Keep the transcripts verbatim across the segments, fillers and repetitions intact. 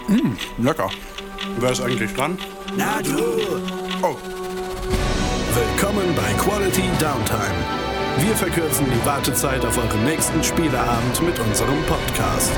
Mm, lecker. Wer ist eigentlich dran? Na du! Oh. Willkommen bei Quality Downtime. Wir verkürzen die Wartezeit auf euren nächsten Spieleabend mit unserem Podcast.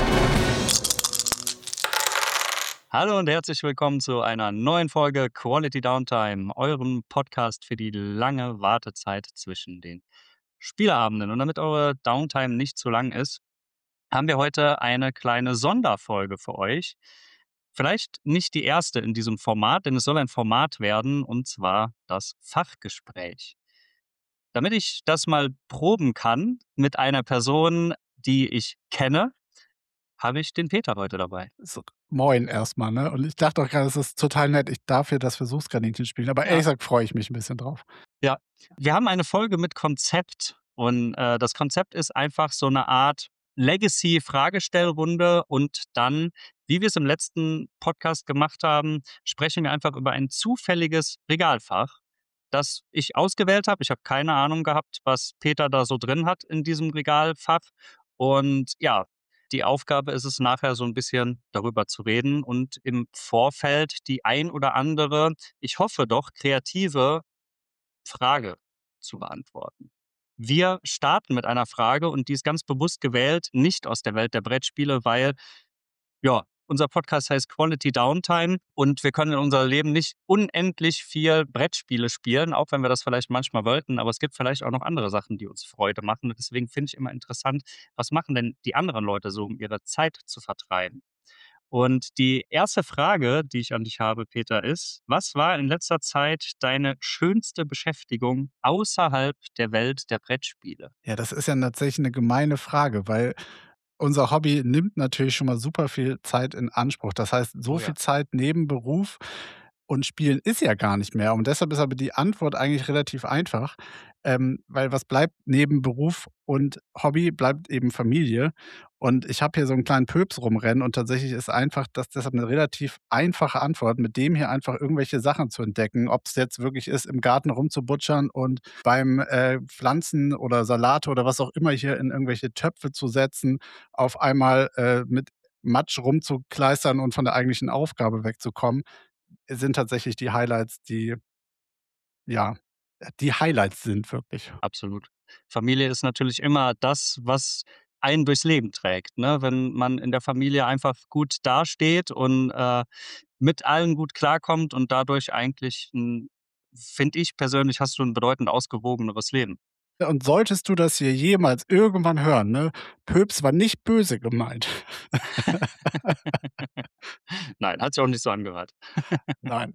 Hallo und herzlich willkommen zu einer neuen Folge Quality Downtime, eurem Podcast für die lange Wartezeit zwischen den Spieleabenden. Und damit eure Downtime nicht zu lang ist, haben wir heute eine kleine Sonderfolge für euch. Vielleicht nicht die erste in diesem Format, denn es soll ein Format werden, und zwar das Fachgespräch. Damit ich das mal proben kann mit einer Person, die ich kenne, habe ich den Peter heute dabei. So, moin erstmal, ne? Und ich dachte auch gerade, es ist total nett, ich darf hier das Versuchskaninchen spielen, aber Ja. ehrlich gesagt freue ich mich ein bisschen drauf. Ja, wir haben eine Folge mit Konzept und äh, das Konzept ist einfach so eine Art Legacy-Fragestellrunde und dann, wie wir es im letzten Podcast gemacht haben, sprechen wir einfach über ein zufälliges Regalfach, das ich ausgewählt habe. Ich habe keine Ahnung gehabt, was Peter da so drin hat in diesem Regalfach. Und ja, die Aufgabe ist es nachher so ein bisschen darüber zu reden und im Vorfeld die ein oder andere, ich hoffe doch, kreative Frage zu beantworten. Wir starten mit einer Frage und die ist ganz bewusst gewählt, nicht aus der Welt der Brettspiele, weil, ja, unser Podcast heißt Quality Downtime und wir können in unserem Leben nicht unendlich viel Brettspiele spielen, auch wenn wir das vielleicht manchmal wollten, aber es gibt vielleicht auch noch andere Sachen, die uns Freude machen. Und deswegen finde ich immer interessant, was machen denn die anderen Leute so, um ihre Zeit zu vertreiben? Und die erste Frage, die ich an dich habe, Peter, ist: Was war in letzter Zeit deine schönste Beschäftigung außerhalb der Welt der Brettspiele? Ja, das ist ja tatsächlich eine gemeine Frage, weil unser Hobby nimmt natürlich schon mal super viel Zeit in Anspruch. Das heißt, so Oh ja. viel Zeit neben Beruf und Spielen ist ja gar nicht mehr. Und deshalb ist aber die Antwort eigentlich relativ einfach, ähm, weil was bleibt neben Beruf und Hobby, bleibt eben Familie. Und ich habe hier so einen kleinen Pöps rumrennen und tatsächlich ist einfach das deshalb eine relativ einfache Antwort, mit dem hier einfach irgendwelche Sachen zu entdecken, ob es jetzt wirklich ist, im Garten rumzubutschern und beim äh, Pflanzen oder Salate oder was auch immer hier in irgendwelche Töpfe zu setzen, auf einmal äh, mit Matsch rumzukleistern und von der eigentlichen Aufgabe wegzukommen, sind tatsächlich die Highlights, die ja, die Highlights sind wirklich. Absolut. Familie ist natürlich immer das, was einen durchs Leben trägt, ne? Wenn man in der Familie einfach gut dasteht und äh, mit allen gut klarkommt und dadurch eigentlich, finde ich persönlich, hast du ein bedeutend ausgewogeneres Leben. Und solltest du das hier jemals irgendwann hören, ne? Pöps war nicht böse gemeint. Nein, hat sich auch nicht so angehört. Nein.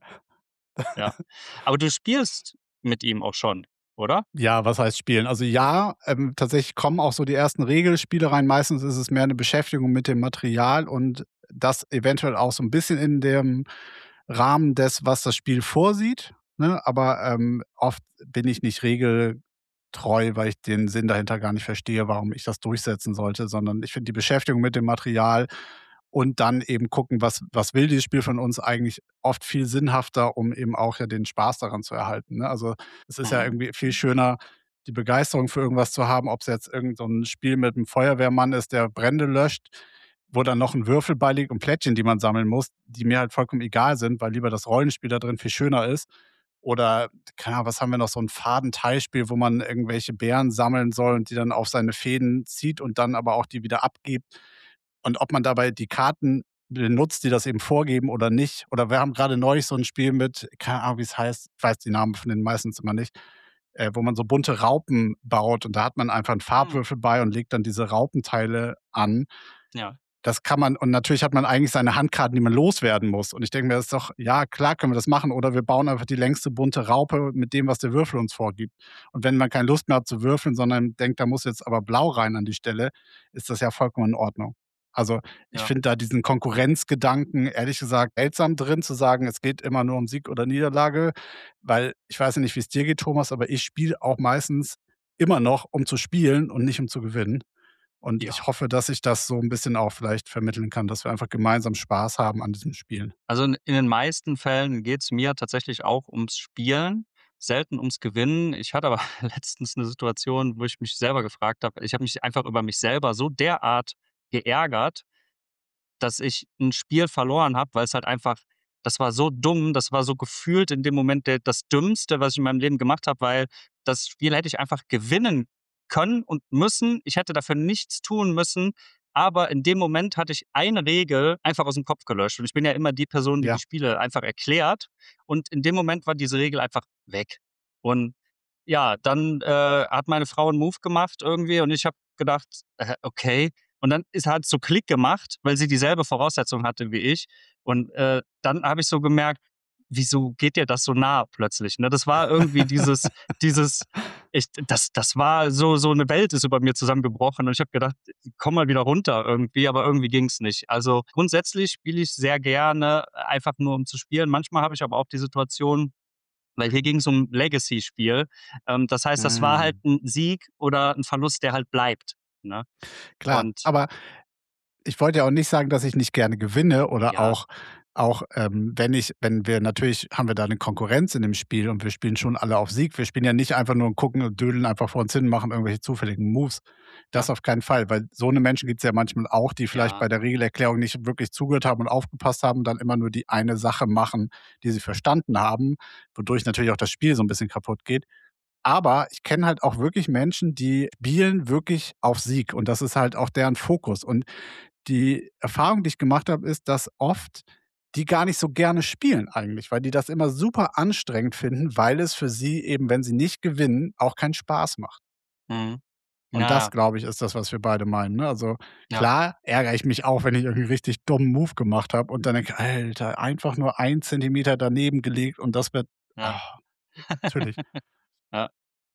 Ja. Aber du spielst mit ihm auch schon, oder? Ja, was heißt spielen? Also ja, ähm, tatsächlich kommen auch so die ersten Regelspiele rein. Meistens ist es mehr eine Beschäftigung mit dem Material und das eventuell auch so ein bisschen in dem Rahmen des, was das Spiel vorsieht, ne? Aber, ähm, oft bin ich nicht regeltreu, weil ich den Sinn dahinter gar nicht verstehe, warum ich das durchsetzen sollte, sondern ich finde die Beschäftigung mit dem Material und dann eben gucken, was was will dieses Spiel von uns, eigentlich oft viel sinnhafter, um eben auch ja den Spaß daran zu erhalten, ne? Also, es ist ja Mhm. irgendwie viel schöner, die Begeisterung für irgendwas zu haben, ob es jetzt irgend so 'n Spiel mit 'm Feuerwehrmann ist, der Brände löscht, wo dann noch ein Würfel beiliegt und Plättchen, die man sammeln muss, die mir halt vollkommen egal sind, weil lieber das Rollenspiel da drin viel schöner ist. Oder, keine Ahnung, was haben wir noch, so ein Faden-Teilspiel, wo man irgendwelche Beeren sammeln soll und die dann auf seine Fäden zieht und dann aber auch die wieder abgibt. Und ob man dabei die Karten benutzt, die das eben vorgeben oder nicht. Oder wir haben gerade neulich so ein Spiel mit, keine Ahnung, wie es heißt, ich weiß die Namen von denen meistens immer nicht, äh, wo man so bunte Raupen baut und da hat man einfach 'n Mhm. Farbwürfel bei und legt dann diese Raupenteile an. Ja. Das kann man, und natürlich hat man eigentlich seine Handkarten, die man loswerden muss. Und ich denke mir, das ist doch, ja, klar können wir das machen. Oder wir bauen einfach die längste bunte Raupe mit dem, was der Würfel uns vorgibt. Und wenn man keine Lust mehr hat zu würfeln, sondern denkt, da muss jetzt aber blau rein an die Stelle, ist das ja vollkommen in Ordnung. Also ich Ja. finde da diesen Konkurrenzgedanken, ehrlich gesagt, seltsam drin zu sagen, es geht immer nur um Sieg oder Niederlage. Weil ich weiß ja nicht, wie es dir geht, Thomas, aber ich spiele auch meistens immer noch, um zu spielen und nicht um zu gewinnen. Und Ja. ich hoffe, dass ich das so ein bisschen auch vielleicht vermitteln kann, dass wir einfach gemeinsam Spaß haben an diesem Spielen. Also in in den meisten Fällen geht es mir tatsächlich auch ums Spielen, selten ums Gewinnen. Ich hatte aber letztens eine Situation, wo ich mich selber gefragt habe, ich habe mich einfach über mich selber so derart geärgert, dass ich ein Spiel verloren habe, weil es halt einfach das war so dumm, das war so gefühlt in dem Moment der das Dümmste, was ich in meinem Leben gemacht habe, weil das Spiel hätte ich einfach gewinnen können und müssen. Ich hätte dafür nichts tun müssen, aber in dem Moment hatte ich eine Regel einfach aus dem Kopf gelöscht. Und ich bin ja immer die Person, die Ja. die Spiele einfach erklärt. Und in dem Moment war diese Regel einfach weg. Und ja, dann äh, hat meine Frau einen Move gemacht irgendwie und ich habe gedacht, äh, okay. Und dann ist halt so Klick gemacht, weil sie dieselbe Voraussetzung hatte wie ich. Und äh, dann habe ich so gemerkt, wieso geht dir das so nah plötzlich? Ne? Das war irgendwie dieses, dieses, ich, das, das war so, so eine Welt ist über mir zusammengebrochen und ich habe gedacht, komm mal wieder runter irgendwie, aber irgendwie ging es nicht. Also grundsätzlich spiele ich sehr gerne, einfach nur um zu spielen. Manchmal habe ich aber auch die Situation, weil hier ging es um Legacy-Spiel. Ähm, das heißt, das war halt Mm. ein Sieg oder ein Verlust, der halt bleibt. Ne? Klar, Und aber ich wollte ja auch nicht sagen, dass ich nicht gerne gewinne oder ja, auch, auch ähm, wenn ich, wenn wir natürlich haben wir da eine Konkurrenz in dem Spiel und wir spielen schon alle auf Sieg. Wir spielen ja nicht einfach nur und gucken und dödeln einfach vor uns hin, machen irgendwelche zufälligen Moves. Das ja, auf keinen Fall, weil so eine Menschen gibt es ja manchmal auch, die vielleicht ja, bei der Regelerklärung nicht wirklich zugehört haben und aufgepasst haben, dann immer nur die eine Sache machen, die sie verstanden haben, wodurch natürlich auch das Spiel so ein bisschen kaputt geht. Aber ich kenne halt auch wirklich Menschen, die spielen wirklich auf Sieg und das ist halt auch deren Fokus. Und die Erfahrung, die ich gemacht habe, ist, dass oft die gar nicht so gerne spielen eigentlich, weil die das immer super anstrengend finden, weil es für sie eben, wenn sie nicht gewinnen, auch keinen Spaß macht. mhm. Und Ja, das, glaube ich, ist das, was wir beide meinen. Ne? Also ja, klar ärgere ich mich auch, wenn ich irgendwie richtig dummen Move gemacht habe und dann denke, Alter, einfach nur ein Zentimeter daneben gelegt und das wird, ja, ah, natürlich. ja.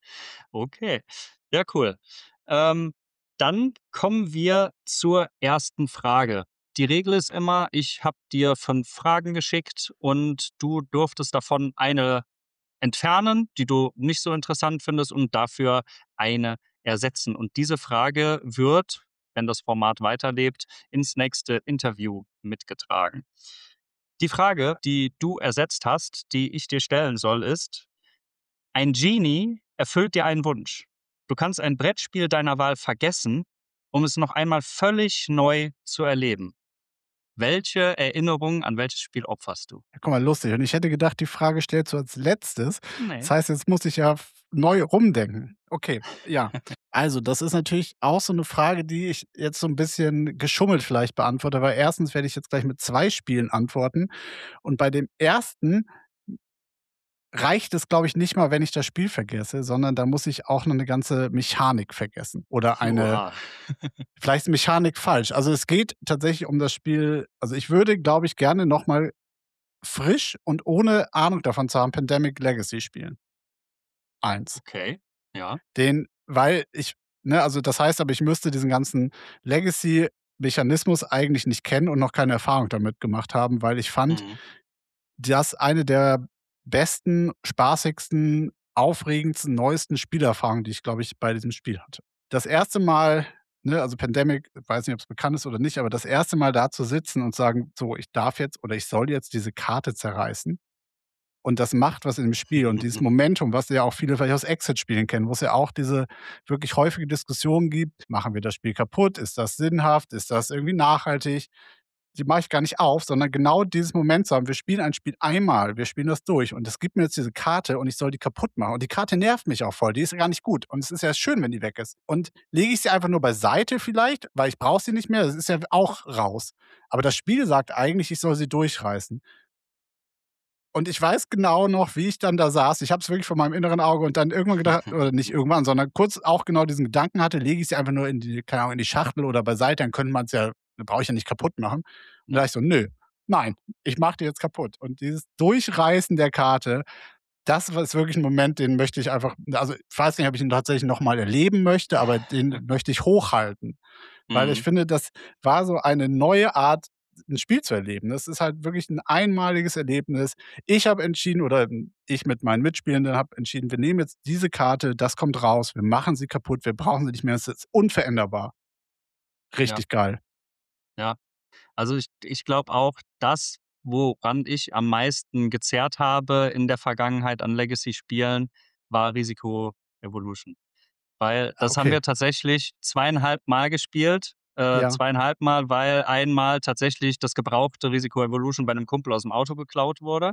Okay. Ja, cool. Ähm, dann kommen wir zur ersten Frage. Die Regel ist immer, ich habe dir fünf Fragen geschickt und du durftest davon eine entfernen, die du nicht so interessant findest und dafür eine ersetzen. Und diese Frage wird, wenn das Format weiterlebt, ins nächste Interview mitgetragen. Die Frage, die du ersetzt hast, die ich dir stellen soll, ist: Ein Genie erfüllt dir einen Wunsch. Du kannst ein Brettspiel deiner Wahl vergessen, um es noch einmal völlig neu zu erleben. Welche Erinnerung an welches Spiel opferst du? Ja, guck mal, lustig. Und ich hätte gedacht, die Frage stellst du als Letztes. Das Nee. heißt, jetzt muss ich ja f- neu rumdenken. Okay, ja. Also, das ist natürlich auch so eine Frage, die ich jetzt so ein bisschen geschummelt vielleicht beantworte, weil erstens werde ich jetzt gleich mit zwei Spielen antworten. Und bei dem ersten reicht es, glaube ich, nicht mal, wenn ich das Spiel vergesse, sondern da muss ich auch noch eine ganze Mechanik vergessen oder eine Oha. vielleicht ist Mechanik falsch. Also, es geht tatsächlich um das Spiel also, ich würde, glaube ich, gerne noch mal frisch und ohne Ahnung davon zu haben, Pandemic Legacy spielen. Eins. Okay. Ja. Den weil ich ne, also das heißt aber, ich müsste diesen ganzen Legacy-Mechanismus eigentlich nicht kennen und noch keine Erfahrung damit gemacht haben, weil ich fand, Mhm. das eine der besten, spaßigsten, aufregendsten, neuesten Spielerfahrungen, die ich, glaube ich, bei diesem Spiel hatte. Das erste Mal, ne, also Pandemic, ich weiß nicht, ob es bekannt ist oder nicht, aber das erste Mal da zu sitzen und sagen: „So, ich darf jetzt oder ich soll jetzt diese Karte zerreißen.“ Und das macht was in dem Spiel und dieses Momentum, was ja auch viele vielleicht aus Exit-Spielen kennen, wo es ja auch diese wirklich häufige Diskussion gibt: Machen wir das Spiel kaputt? Ist das sinnhaft? Ist das irgendwie nachhaltig? Die mache ich gar nicht auf, sondern genau dieses Moment zu haben: Wir spielen ein Spiel einmal, wir spielen das durch und es gibt mir jetzt diese Karte und ich soll die kaputt machen. Und die Karte nervt mich auch voll, die ist gar nicht gut. Und es ist ja schön, wenn die weg ist. Und lege ich sie einfach nur beiseite vielleicht, weil ich brauche sie nicht mehr, das ist ja auch raus. Aber das Spiel sagt eigentlich, ich soll sie durchreißen. Und ich weiß genau noch, wie ich dann da saß. Ich habe es wirklich vor meinem inneren Auge und dann irgendwann gedacht oder nicht irgendwann, sondern kurz auch genau diesen Gedanken hatte, lege ich sie einfach nur in die keine Ahnung, in die Schachtel oder beiseite, dann könnte man's ja dann brauche ich ja nicht kaputt machen. Und da dachte ich so: „Nö, nein, ich mache die jetzt kaputt.“ Und dieses Durchreißen der Karte, das war ist wirklich 'n Moment, den möchte ich einfach also, ich weiß nicht, ob ich ihn tatsächlich noch mal erleben möchte, aber den möchte ich hochhalten. Weil ich Mhm. finde, das war so eine neue Art, 'n Spiel zu erleben. Das ist halt wirklich 'n einmaliges Erlebnis. Ich habe entschieden oder ich mit meinen Mitspielenden habe entschieden, wir nehmen jetzt diese Karte, das kommt raus, wir machen sie kaputt, wir brauchen sie nicht mehr, es ist unveränderbar. Ja, Richtig geil. ja. Also ich, ich glaube auch, das, woran ich am meisten gezerrt habe in der Vergangenheit an Legacy-Spielen, war Risiko Evolution. Weil Ah, das haben okay. wir tatsächlich zweieinhalb Mal gespielt. Äh, Ja. zweieinhalb Mal, weil einmal tatsächlich das gebrauchte Risiko Evolution bei einem Kumpel aus dem Auto geklaut wurde.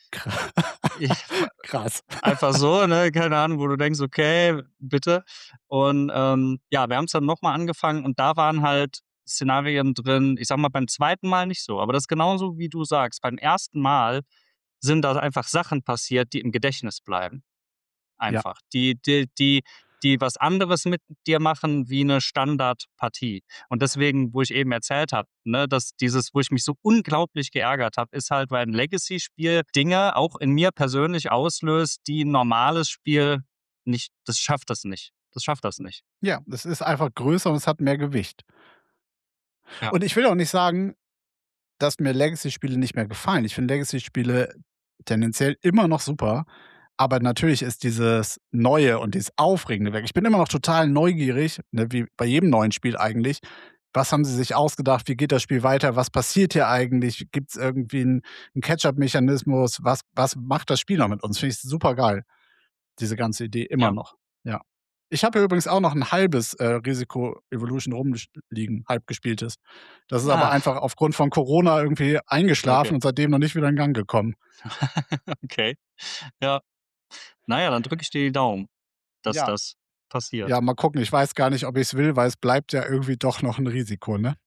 Ich, Krass. einfach so, ne, keine Ahnung, wo du denkst, okay, bitte. Und ähm, ja, wir haben es dann nochmal angefangen und da waren halt Szenarien drin, ich sag mal beim zweiten Mal nicht so, aber das ist genauso wie du sagst, beim ersten Mal sind da einfach Sachen passiert, die im Gedächtnis bleiben. Ja. Einfach. Die, die, die, die was anderes mit dir machen wie eine Standardpartie. Und deswegen, wo ich eben erzählt habe, ne, dass dieses, wo ich mich so unglaublich geärgert habe, ist halt, weil ein Legacy-Spiel Dinge auch in mir persönlich auslöst, die ein normales Spiel nicht, das schafft das nicht. Das schafft das nicht. Ja, es ist einfach größer und es hat mehr Gewicht. Ja. Und ich will auch nicht sagen, dass mir Legacy-Spiele nicht mehr gefallen. Ich finde Legacy-Spiele tendenziell immer noch super. Aber natürlich ist dieses Neue und dieses Aufregende weg. Ich bin immer noch total neugierig, ne, wie bei jedem neuen Spiel eigentlich. Was haben sie sich ausgedacht? Wie geht das Spiel weiter? Was passiert hier eigentlich? Gibt es irgendwie einen, einen Catch-up-Mechanismus? Was, was macht das Spiel noch mit uns? Finde ich super geil. Diese ganze Idee immer Ja. noch. Ja. Ich habe übrigens auch noch ein halbes äh, Risiko Evolution rumliegen, halb gespieltes. Das ist Ah. aber einfach aufgrund von Corona irgendwie eingeschlafen Okay. und seitdem noch nicht wieder in Gang gekommen. Okay. Ja. Naja, dann drücke ich dir die Daumen, dass Ja. das passiert. Ja, mal gucken. Ich weiß gar nicht, ob ich es will, weil es bleibt ja irgendwie doch noch ein Risiko, ne?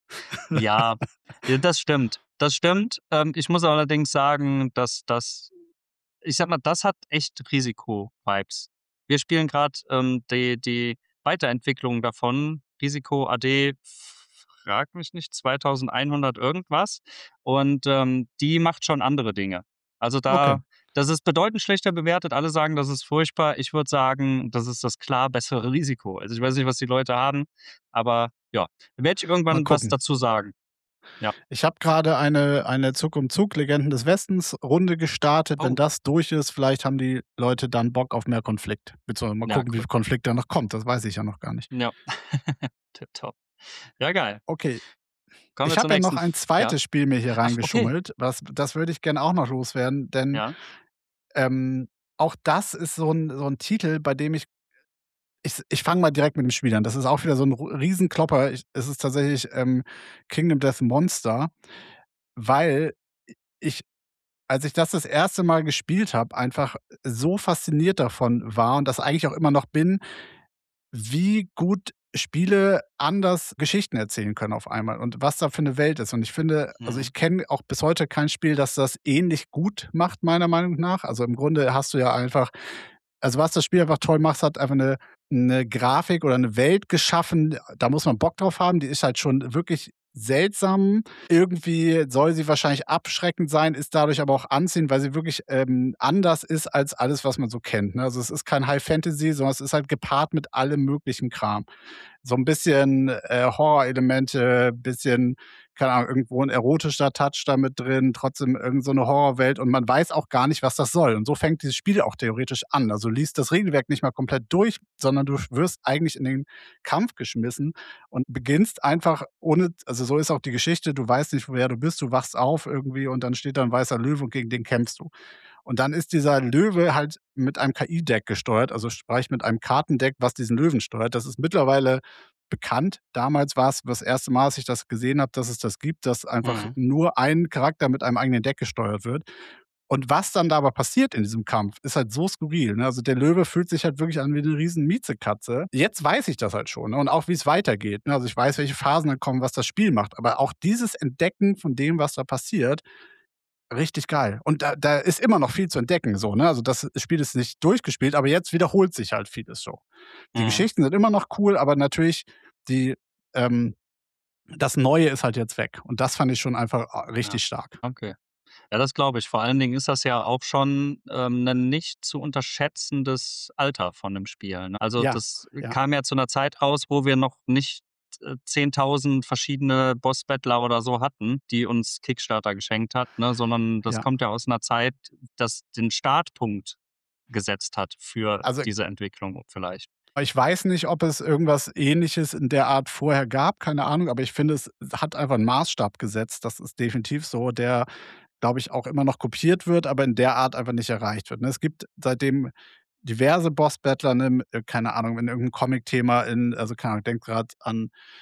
Ja, ja, das stimmt. Das stimmt. Ähm, ich muss allerdings sagen, dass das, ich sag mal, das hat echt Risiko-Vibes. Wir spielen gerade ähm, die, die Weiterentwicklung davon, Risiko A D, frag mich nicht, zweitausendeinhundert irgendwas. Und ähm, die macht schon andere Dinge. Also da, Okay. das ist bedeutend schlechter bewertet. Alle sagen, das ist furchtbar. Ich würde sagen, das ist das klar bessere Risiko. Also ich weiß nicht, was die Leute haben, aber ja, werde ich Mal irgendwann was gucken. dazu sagen. Ja. Ich habe gerade eine, eine Zug um Zug Legenden des Westens Runde gestartet. Oh. Wenn das durch ist, vielleicht haben die Leute dann Bock auf mehr Konflikt. Beziehungsweise mal Ja, gucken, wie cool. viel Konflikt da noch kommt. Das weiß ich ja noch gar nicht. Ja. Tipptopp. Ja, geil. Okay. Kommen Ich wir zur habe ja noch nächsten. ein zweites Ja. Spiel mir hier Ach, okay. reingeschummelt. Was, das würde ich gerne auch noch loswerden, denn Ja. ähm, auch das ist so ein, so ein Titel, bei dem ich Ich, ich fange mal direkt mit dem Spiel an. Das ist auch wieder so ein Ru- Riesenklopper. Ich, es ist tatsächlich ähm, Kingdom Death Monster, weil ich, als ich das das erste Mal gespielt habe, einfach so fasziniert davon war und das eigentlich auch immer noch bin, wie gut Spiele anders Geschichten erzählen können auf einmal und was da für eine Welt ist. Und ich finde, also Mhm. ich kenne auch bis heute kein Spiel, das das ähnlich gut macht, meiner Meinung nach. Also im Grunde hast du ja einfach, also was das Spiel einfach toll macht, hat einfach eine, eine Grafik oder eine Welt geschaffen, da muss man Bock drauf haben, die ist halt schon wirklich seltsam. Irgendwie soll sie wahrscheinlich abschreckend sein, ist dadurch aber auch anziehend, weil sie wirklich ähm, anders ist als alles, was man so kennt. Ne? Also es ist kein High Fantasy, sondern es ist halt gepaart mit allem möglichen Kram. So ein bisschen äh, Horror-Elemente, bisschen, keine Ahnung, irgendwo ein erotischer Touch da mit drin, trotzdem irgend so eine Horrorwelt und man weiß auch gar nicht, was das soll. Und so fängt dieses Spiel auch theoretisch an. Also du liest das Regelwerk nicht mal komplett durch, sondern du wirst eigentlich in den Kampf geschmissen und beginnst einfach ohne, also so ist auch die Geschichte, du weißt nicht, woher du bist, du wachst auf irgendwie und dann steht da ein weißer Löwe und gegen den kämpfst du. Und dann ist dieser Löwe halt mit einem K I-Deck gesteuert, also sprich mit einem Kartendeck, was diesen Löwen steuert. Das ist mittlerweile bekannt. Damals war es das erste Mal, dass ich das gesehen habe, dass es das gibt, dass einfach Mhm. nur ein Charakter mit einem eigenen Deck gesteuert wird. Und was dann da aber passiert in diesem Kampf, ist halt so skurril. Ne? Also der Löwe fühlt sich halt wirklich an wie eine riesen Miezekatze. Jetzt weiß ich das halt schon, ne? Und auch wie es weitergeht. Ne? Also ich weiß, welche Phasen dann kommen, was das Spiel macht. Aber auch dieses Entdecken von dem, was da passiert, richtig geil. Und da, da ist immer noch viel zu entdecken. So, ne? Also das Spiel ist nicht durchgespielt, aber jetzt wiederholt sich halt vieles so. Die Mhm. Geschichten sind immer noch cool, aber natürlich die, ähm, das Neue ist halt jetzt weg. Und das fand ich schon einfach äh, richtig Ja. stark. Okay. Ja, das glaube ich. Vor allen Dingen ist das ja auch schon ähm, ein nicht zu unterschätzendes Alter von dem Spiel. Ne? Also Ja, das ja. kam ja zu einer Zeit raus, wo wir noch nicht äh, zehntausend verschiedene Boss-Battler oder so hatten, die uns Kickstarter geschenkt hat, ne? Sondern das Ja. kommt ja aus einer Zeit, das den Startpunkt gesetzt hat für Also diese Entwicklung vielleicht. ich weiß nicht, ob es irgendwas Ähnliches in der Art vorher gab, keine Ahnung, aber ich finde, es hat einfach einen Maßstab gesetzt. Das ist definitiv so, der, glaube ich, auch immer noch kopiert wird, aber in der Art einfach nicht erreicht wird. Ne? Es gibt seitdem diverse Boss-Battler, ne, äh, keine Ahnung, in irgendeinem Comic-Thema, in, also keine Ahnung, denkt gerade an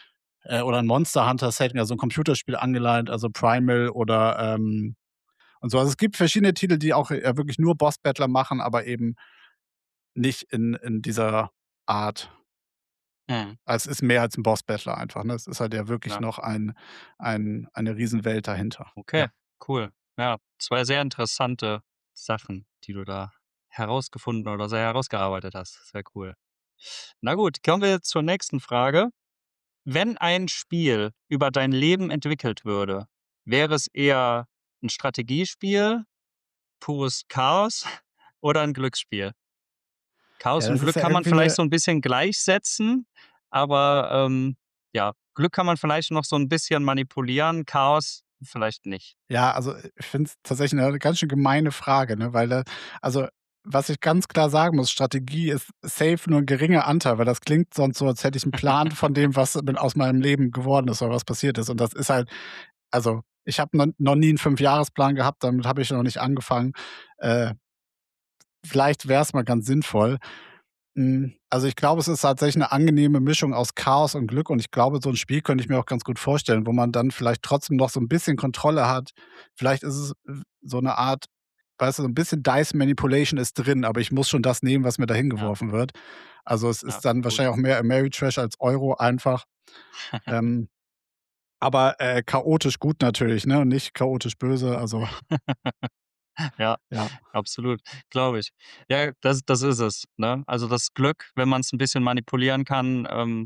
Äh, oder ein Monster Hunter-Setting, also ein Computerspiel angeleitet, also Primal oder ähm, und so. Also es gibt verschiedene Titel, die auch äh, wirklich nur Boss-Battler machen, aber eben nicht in, in dieser Art. Mhm. Also es ist mehr als ein Boss-Battler einfach. Ne? Es ist halt ja wirklich Ja. noch ein, ein, eine Riesenwelt dahinter. Okay, Ja. cool. Ja, zwei sehr interessante Sachen, die du da herausgefunden oder sehr herausgearbeitet hast. Sehr cool. Na gut, kommen wir zur nächsten Frage. Wenn ein Spiel über dein Leben entwickelt würde, wäre es eher ein Strategiespiel, pures Chaos oder ein Glücksspiel? Ja, Chaos und das ist Glück ja kann man irgendwie vielleicht eine. so ein bisschen gleichsetzen, aber, ähm, ja, Glück kann man vielleicht noch so ein bisschen manipulieren, Chaos vielleicht nicht. Ja, also, ich finde es tatsächlich eine ganz schön gemeine Frage, ne, weil da also, was ich ganz klar sagen muss, Strategie ist safe nur 'n geringer Anteil, weil das klingt sonst so, als hätte ich 'n Plan von dem, was mit aus meinem Leben geworden ist oder was passiert ist. Und das ist halt also, ich habe noch noch nie 'n Fünfjahresplan gehabt, damit habe ich noch nicht angefangen. Äh, vielleicht wäre es mal ganz sinnvoll. Hm, also, ich glaube, es ist tatsächlich eine angenehme Mischung aus Chaos und Glück und ich glaube, so ein Spiel könnte ich mir auch ganz gut vorstellen, wo man dann vielleicht trotzdem noch so ein bisschen Kontrolle hat. Vielleicht ist es w so eine Art, weißt du, so ein bisschen Dice Manipulation ist drin, aber ich muss schon das nehmen, was mir da Ja, hingeworfen wird. Also, es ja, ist dann cool. wahrscheinlich auch mehr Ameritrash als Euro einfach. Ähm, aber, äh, chaotisch gut natürlich, ne, und nicht chaotisch böse, also Ja, ja. absolut, glaube ich. Ja, das das ist es, ne? Also, das Glück, wenn man es ein bisschen manipulieren kann, ähm,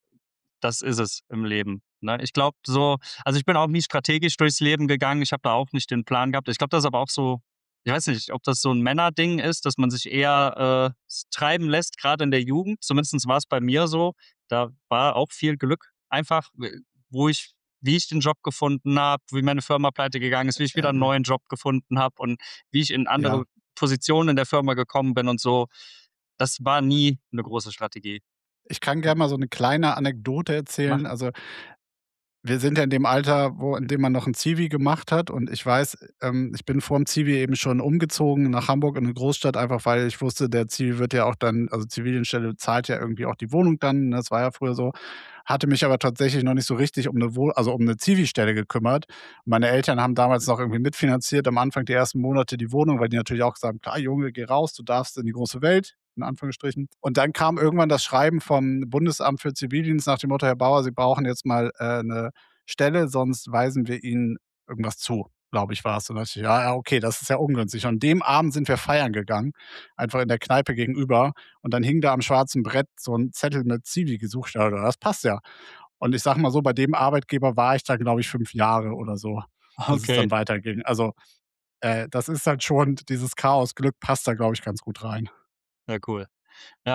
das ist es im Leben, ne? Ich glaube so also, ich bin auch nie strategisch durchs Leben gegangen. Ich habe da auch nicht den Plan gehabt. Ich glaube, das ist aber auch so ich weiß nicht, ob das so ein Männerding ist, dass man sich eher, äh, s treiben lässt, gerade in der Jugend. Zumindest war es bei mir so. Da war auch viel Glück einfach, w wo ich wie ich den Job gefunden habe, wie meine Firma pleite gegangen ist, wie ich wieder einen Ähm, neuen Job gefunden habe und wie ich in ja. andere Positionen in der Firma gekommen bin und so. Das war nie eine große Strategie. Ich kann gerne mal so eine kleine Anekdote erzählen. Mach Also, wir sind ja in dem Alter, wo in dem man noch 'n Zivi gemacht hat und ich weiß, ähm, ich bin vorm Zivi eben schon umgezogen nach Hamburg in 'ne Großstadt, einfach weil ich wusste, der Zivi wird ja auch dann also, Zivildienststelle zahlt ja irgendwie auch die Wohnung dann, ne? Das war ja früher so. Hatte mich aber tatsächlich noch nicht so richtig um 'ne Wohl also, um 'ne Zivi-Stelle gekümmert. Meine Eltern haben damals noch irgendwie mitfinanziert am Anfang die ersten Monate die Wohnung, weil die natürlich auch gesagt haben: „Klar, Junge, geh raus, du darfst in die große Welt“, in Anführungsstrichen. Und dann kam irgendwann das Schreiben vom Bundesamt für Zivildienst nach dem Motto: „Herr Bauer, Sie brauchen jetzt mal, äh, 'ne Stelle, sonst weisen wir Ihnen irgendwas zu“, glaube ich, war's. Und da dachte ich: „Ja, ja, okay, das ist ja ungünstig.“ Und an dem Abend sind wir feiern gegangen, einfach in der Kneipe gegenüber. Und dann hing da am schwarzen Brett so 'n Zettel mit Zivi gesucht. Ja, das passt ja. Und ich sage mal so, bei dem Arbeitgeber war ich da, glaube ich, fünf Jahre oder so, bis es okay, dann weiterging. Also, äh, das ist halt schon dieses Chaos. Glück passt da, glaube ich, ganz gut rein. ja cool. Ja,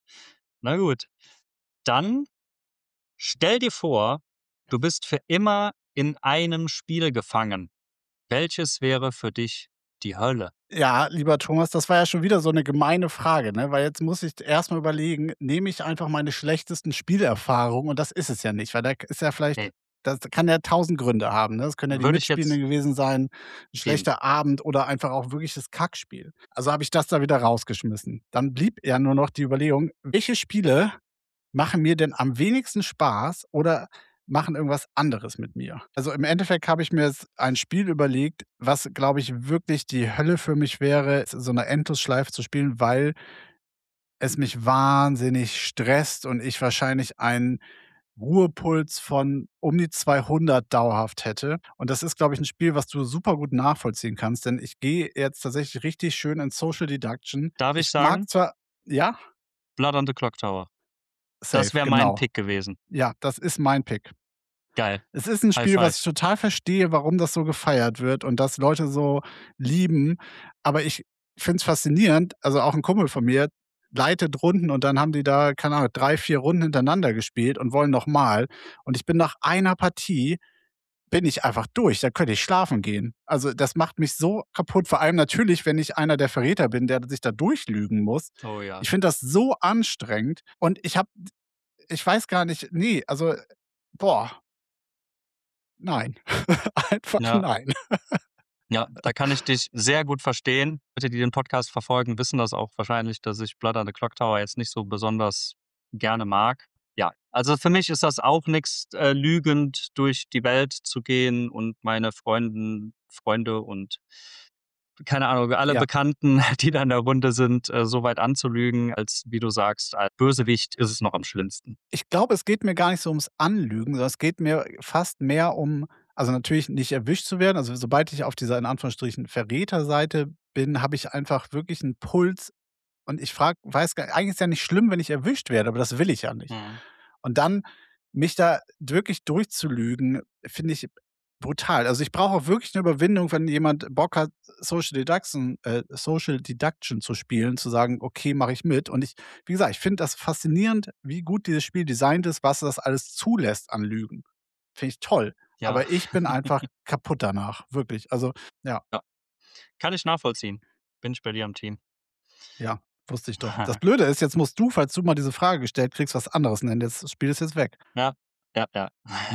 na gut. Dann stell dir vor, du bist für immer in einem Spiel gefangen. Welches wäre für dich die Hölle? Ja, lieber Thomas, das war ja schon wieder so 'ne gemeine Frage, ne? Weil jetzt muss ich erst mal überlegen, nehme ich einfach meine schlechtesten Spielerfahrungen und das ist es ja nicht, weil da k ist ja vielleicht Ne, das kann ja tausend Gründe haben, ne? Das können ja die würde ich Mitspielenden jetzt gewesen sein, 'n eben schlechter Abend oder einfach auch wirkliches Kackspiel. Also, habe ich das da wieder rausgeschmissen. Dann blieb ja nur noch die Überlegung, welche Spiele machen mir denn am wenigsten Spaß oder machen irgendwas anderes mit mir? Also, im Endeffekt habe ich mir jetzt ein Spiel überlegt, was, glaube ich, wirklich die Hölle für mich wäre, so 'ne Endlosschleife zu spielen, weil es mich wahnsinnig stresst und ich wahrscheinlich einen Ruhepuls von um die zweihundert dauerhaft hätte. Und das ist, glaube ich, 'n Spiel, was du super gut nachvollziehen kannst, denn ich gehe jetzt tatsächlich richtig schön in Social Deduction. darf ich Ich mag sagen, zwar ja, Blood on the Clocktower. Das safe, wäre mein genau. Pick gewesen. Ja, das ist mein Pick. Geil. Es ist 'n High Spiel, was five. ich total verstehe, warum das so gefeiert wird und dass Leute so lieben. Aber ich finde es faszinierend, also auch 'n Kumpel von mir leitet Runden und dann haben die da, keine Ahnung, drei, vier Runden hintereinander gespielt und wollen noch mal. Und ich bin nach einer Partie bin ich einfach durch, da könnte ich schlafen gehen. Also, das macht mich so kaputt, vor allem natürlich, wenn ich einer der Verräter bin, der sich da durchlügen muss. Oh ja. Ich finde das so anstrengend und ich habe ich weiß gar nicht ne, also, boah. Nein. Einfach Ja, nein. ja, da kann ich dich sehr gut verstehen. Leute, die den Podcast verfolgen, wissen das auch wahrscheinlich, dass ich Blood on the Clocktower jetzt nicht so besonders gerne mag. Ja, Also für mich ist das auch nichts, äh, lügend durch die Welt zu gehen und meine Freunden Freunde und keine Ahnung, alle Ja. Bekannten, die da in der Runde sind, äh, so weit anzulügen, als wie du sagst, als Bösewicht ist es noch am schlimmsten. Ich glaube, es geht mir gar nicht so ums Anlügen, sondern es geht mir fast mehr um also natürlich nicht erwischt zu werden. Also sobald ich auf dieser in Anführungsstrichen Verräterseite bin, habe ich einfach wirklich 'n Puls und ich frage weiß gar eigentlich ist ja nicht schlimm, wenn ich erwischt werde, aber das will ich ja nicht. Mhm. Und dann mich da wirklich durchzulügen, finde ich brutal. Also, ich brauche auch wirklich 'ne Überwindung, wenn jemand Bock hat, Social Deduction äh, Social Deduction zu spielen, zu sagen: „Okay, mache ich mit.“ Und ich wie gesagt, ich finde das faszinierend, wie gut dieses Spiel designt ist, was das alles zulässt an Lügen. Finde ich toll. Ja. Aber ich bin einfach kaputt danach, wirklich. Also, ja. Ja. Kann ich nachvollziehen. Bin ich bei dir im Team. Ja, wusste ich doch. Das Blöde ist, jetzt musst du, falls du mal diese Frage gestellt kriegst, was anderes nennen. Das das Spiel ist jetzt weg. Ja, ja, ja.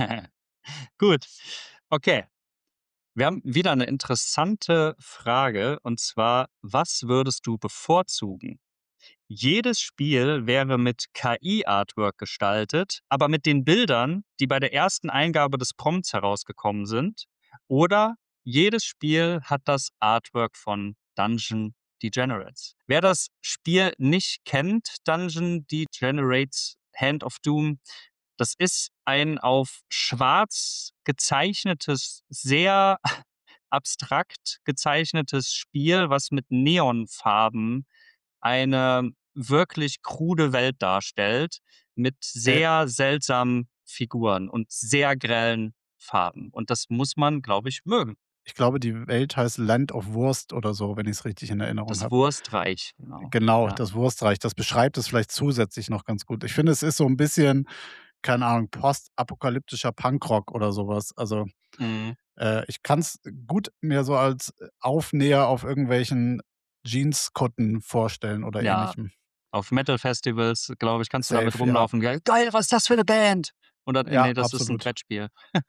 Gut. Okay. Wir haben wieder 'ne interessante Frage und zwar: Was würdest du bevorzugen? Jedes Spiel wäre mit K I-Artwork gestaltet, aber mit den Bildern, die bei der ersten Eingabe des Prompts herausgekommen sind. Oder jedes Spiel hat das Artwork von Dungeon Degenerates. Wer das Spiel nicht kennt, Dungeon Degenerates: Hand of Doom, das ist ein auf schwarz gezeichnetes, sehr abstrakt gezeichnetes Spiel, was mit Neonfarben eine wirklich krude Welt darstellt, mit Äh sehr seltsamen Figuren und sehr grellen Farben. Und das muss man, glaube ich, mögen. Ich glaube, die Welt heißt Land of Wurst oder so, wenn ich's richtig in Erinnerung Das habe. Wurstreich, genau. Genau, Ja. das Wurstreich. Das beschreibt es vielleicht zusätzlich noch ganz gut. Ich finde, es ist so 'n bisschen, keine Ahnung, postapokalyptischer Punkrock oder so was. Also, Mhm. äh, ich kann's gut mir so als Aufnäher auf irgendwelchen Jeanskutten vorstellen oder Ja, Ähnlichem. auf Metal-Festivals, glaube ich, kannst du damit Safe, ja. rumlaufen. „Geil, was ist das für 'ne Band?“ Und dann: Ja, „Ne, das ist 'n absolut. Brettspiel.“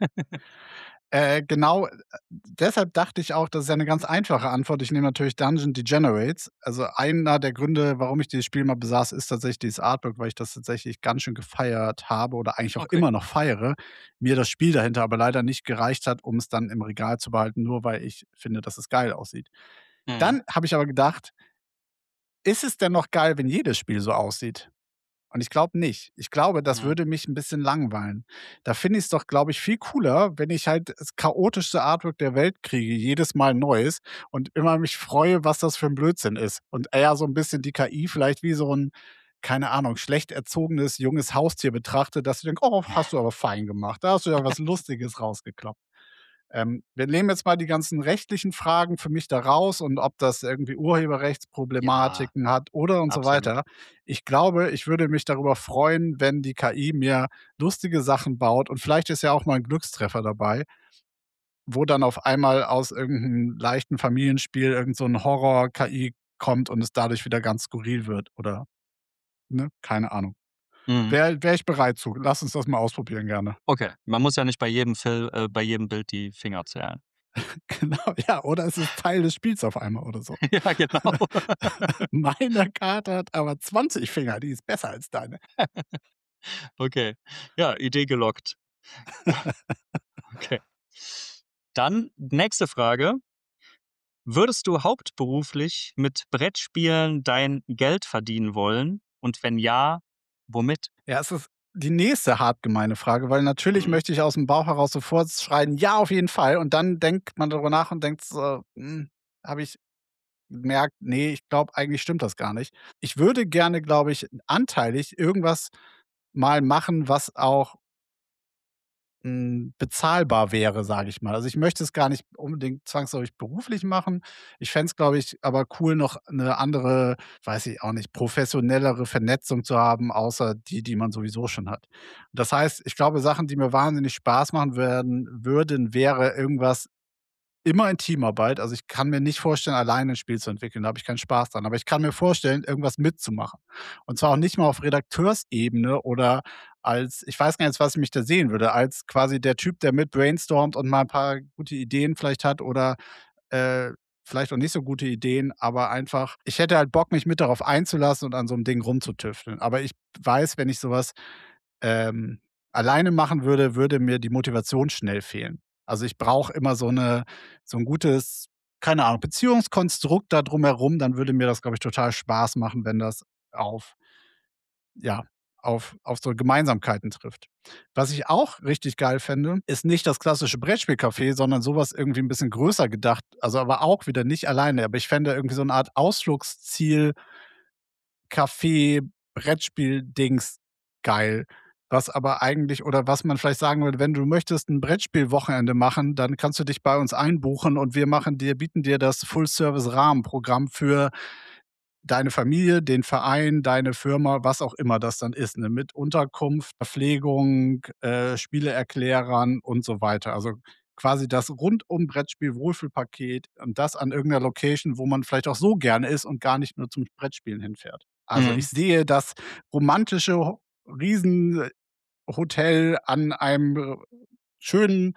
Äh, genau, äh, deshalb dachte ich auch, das ist ja 'ne ganz einfache Antwort. Ich nehme natürlich Dungeon Degenerates. Also, einer der Gründe, warum ich dieses Spiel mal besaß, ist tatsächlich dieses Artwork, weil ich das tatsächlich ganz schön gefeiert habe oder eigentlich auch Okay. immer noch feiere. Mir das Spiel dahinter aber leider nicht gereicht hat, um's dann im Regal zu behalten, nur weil ich finde, dass es geil aussieht. Mhm. Dann habe ich aber gedacht ist es denn noch geil, wenn jedes Spiel so aussieht? Und ich glaube nicht. Ich glaube, das Mhm. würde mich 'n bisschen langweilen. Da finde ich's doch, glaube ich, viel cooler, wenn ich halt das chaotischste Artwork der Welt kriege, jedes Mal 'n neues und immer mich freue, was das für 'n Blödsinn ist. Und eher so 'n bisschen die K I vielleicht wie so 'n, keine Ahnung, schlecht erzogenes junges Haustier betrachte, dass ich denke: „Oh, hast du aber fein gemacht. Da hast du ja was Lustiges rausgekloppt.“ Ähm, wir nehmen jetzt mal die ganzen rechtlichen Fragen für mich da raus und ob das irgendwie Ja, Urheberrechtsproblematiken hat oder und so absolut. weiter. Ich glaube, ich würde mich darüber freuen, wenn die K I mir lustige Sachen baut und vielleicht ist ja auch mal 'n Glückstreffer dabei wo dann auf einmal aus irgend 'n leichten Familienspiel irgend so 'n Horror-K I kommt und es dadurch wieder ganz skurril wird oder ne, keine Ahnung. Mhm. Wäre wäre ich bereit zu. Lass uns das mal ausprobieren gerne. Okay, man muss ja nicht bei jedem Fil äh, bei jedem Bild die Finger zählen. Genau, ja, oder es ist Teil des Spiels auf einmal oder so. Ja, genau. Meine Karte hat aber zwanzig Finger, die ist besser als deine. Okay. Ja, Idee gelockt. Okay. Dann nächste Frage. Würdest du hauptberuflich mit Brettspielen dein Geld verdienen wollen? Und wenn ja, womit? Ja, es ist die nächste hart gemeine Frage, weil natürlich Mhm. möchte ich aus'm Bauch heraus sofort schreien: „Ja, auf jeden Fall.“ Und dann denkt man darüber nach und denkt so: „Hm“ habe ich gemerkt: „Ne, ich glaube, eigentlich stimmt das gar nicht.“ Ich würde gerne, glaube ich, anteilig irgendwas mal machen, was auch hm, bezahlbar wäre, sage ich mal. Also, ich möchte es gar nicht unbedingt zwangsläufig beruflich machen. Ich fände es, glaube ich, aber cool, noch 'ne andere, weiß ich auch nicht, professionellere Vernetzung zu haben, außer die, die man sowieso schon hat. Das heißt, ich glaube, Sachen, die mir wahnsinnig Spaß machen werden würden, wäre irgendwas immer in Teamarbeit. Also, ich kann mir nicht vorstellen, alleine 'n Spiel zu entwickeln, da habe ich keinen Spaß dran. Aber ich kann mir vorstellen, irgendwas mitzumachen. Und zwar auch nicht mal auf Redakteursebene oder als ich weiß gar nicht, als was ich mich da sehen würde, als quasi der Typ, der mit brainstormt und mal 'n paar gute Ideen vielleicht hat oder, äh, vielleicht auch nicht so gute Ideen, aber einfach ich hätte halt Bock, mich mit darauf einzulassen und an so 'nem Ding rumzutüfteln. Aber ich weiß, wenn ich so was ähm, alleine machen würde, würde mir die Motivation schnell fehlen. Also, ich brauche immer so 'ne so 'n gutes, keine Ahnung, Beziehungskonstrukt da drumherum, dann würde mir das, glaube ich, total Spaß machen, wenn das auf ja, auf auf so Gemeinsamkeiten trifft. Was ich auch richtig geil fände, ist nicht das klassische Brettspielcafé, sondern so was irgendwie 'n bisschen größer gedacht, also aber auch wieder nicht alleine, aber ich fände irgendwie so 'ne Art Ausflugsziel Café, Brettspiel-Dings geil, was aber eigentlich oder was man vielleicht sagen würde: „Wenn du möchtest 'n Brettspiel-Wochenende machen, dann kannst du dich bei uns einbuchen und wir machen dir bieten dir das Full-Service-Rahmenprogramm für deine Familie, den Verein, deine Firma“, was auch immer das dann ist, ne, mit Unterkunft, Verpflegung, äh, Spieleerklärern und so weiter. Also, quasi das Rundum-Brettspiel-Wohlfühlpaket und das an irgend 'ner Location, wo man vielleicht auch so gerne ist und gar nicht nur zum Brettspielen hinfährt. Also, ich Mhm. sehe das romantische Ho Riesenhotel an einem, äh, schönen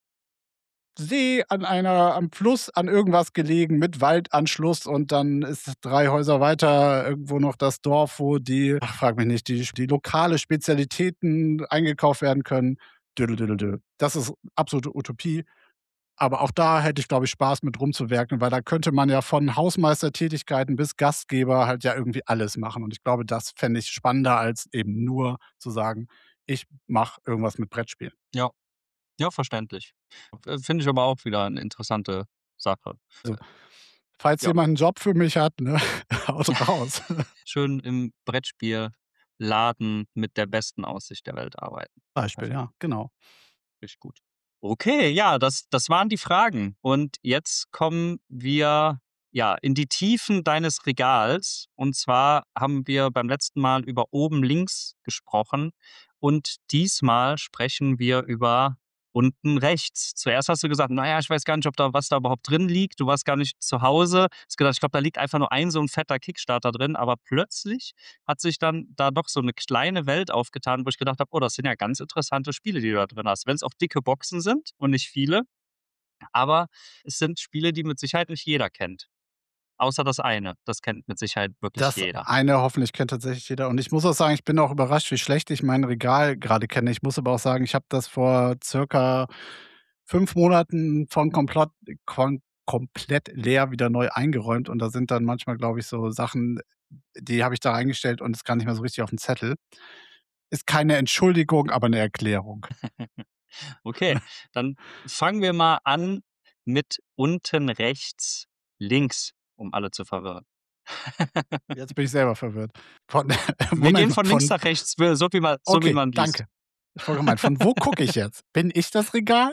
See, an einer am Fluss, an irgendwas gelegen mit Waldanschluss und dann ist drei Häuser weiter irgendwo noch das Dorf, wo die ach, frag mich nicht, die die lokale Spezialitäten eingekauft werden können. Dödel-Dödel-Dö. Das ist absolute Utopie. Aber auch da hätte ich, glaube ich, Spaß mit rumzuwerkeln, weil da könnte man ja von Hausmeistertätigkeiten bis Gastgeber halt ja irgendwie alles machen. Und ich glaube, das fände ich spannender, als eben nur zu sagen: „Ich mache irgendwas mit Brettspielen.“ Ja. Ja, verständlich. F finde ich aber auch wieder 'ne interessante Sache. Also, falls Ja. jemand 'n Job für mich hat, ne, haut raus. Schön im Brettspielladen mit der besten Aussicht der Welt arbeiten. Beispiel, Perfekt. ja, genau. Richtig gut. Okay, ja, das das waren die Fragen. Und jetzt kommen wir, ja, in die Tiefen deines Regals. Und zwar haben wir beim letzten Mal über oben links gesprochen und diesmal sprechen wir über unten rechts. Zuerst hast du gesagt: „Na ja, ich weiß gar nicht, ob da was da überhaupt drin liegt.“ Du warst gar nicht zu Hause. Hast gedacht: „Ich glaube, da liegt einfach nur ein so 'n fetter Kickstarter drin.“ Aber plötzlich hat sich dann da doch so 'ne kleine Welt aufgetan, wo ich gedacht habe: „Oh, das sind ja ganz interessante Spiele, die du da drin hast.“ Wenn's auch dicke Boxen sind und nicht viele. Aber es sind Spiele, die mit Sicherheit nicht jeder kennt. Außer das eine. Das kennt mit Sicherheit wirklich Das jeder. eine hoffentlich kennt tatsächlich jeder. Und ich muss auch sagen, ich bin auch überrascht, wie schlecht ich mein Regal grade kenne. Ich muss aber auch sagen, ich habe das vor circa fünf Monaten von komplott kon komplett leer wieder neu eingeräumt und da sind dann manchmal, glaube ich, so Sachen, die habe ich da reingestellt und ist gar nicht mehr so richtig aufm Zettel. Ist keine Entschuldigung, aber 'ne Erklärung. Okay, dann fangen wir mal an mit unten rechts links, um alle zu verwirren. Jetzt bin ich selber verwirrt. Von Wir Moment gehen mal, von links von nach rechts, w so wie man so wie Okay, man liest. danke. Ich wollte gemeint, von wo gucke ich jetzt? Bin ich das Regal?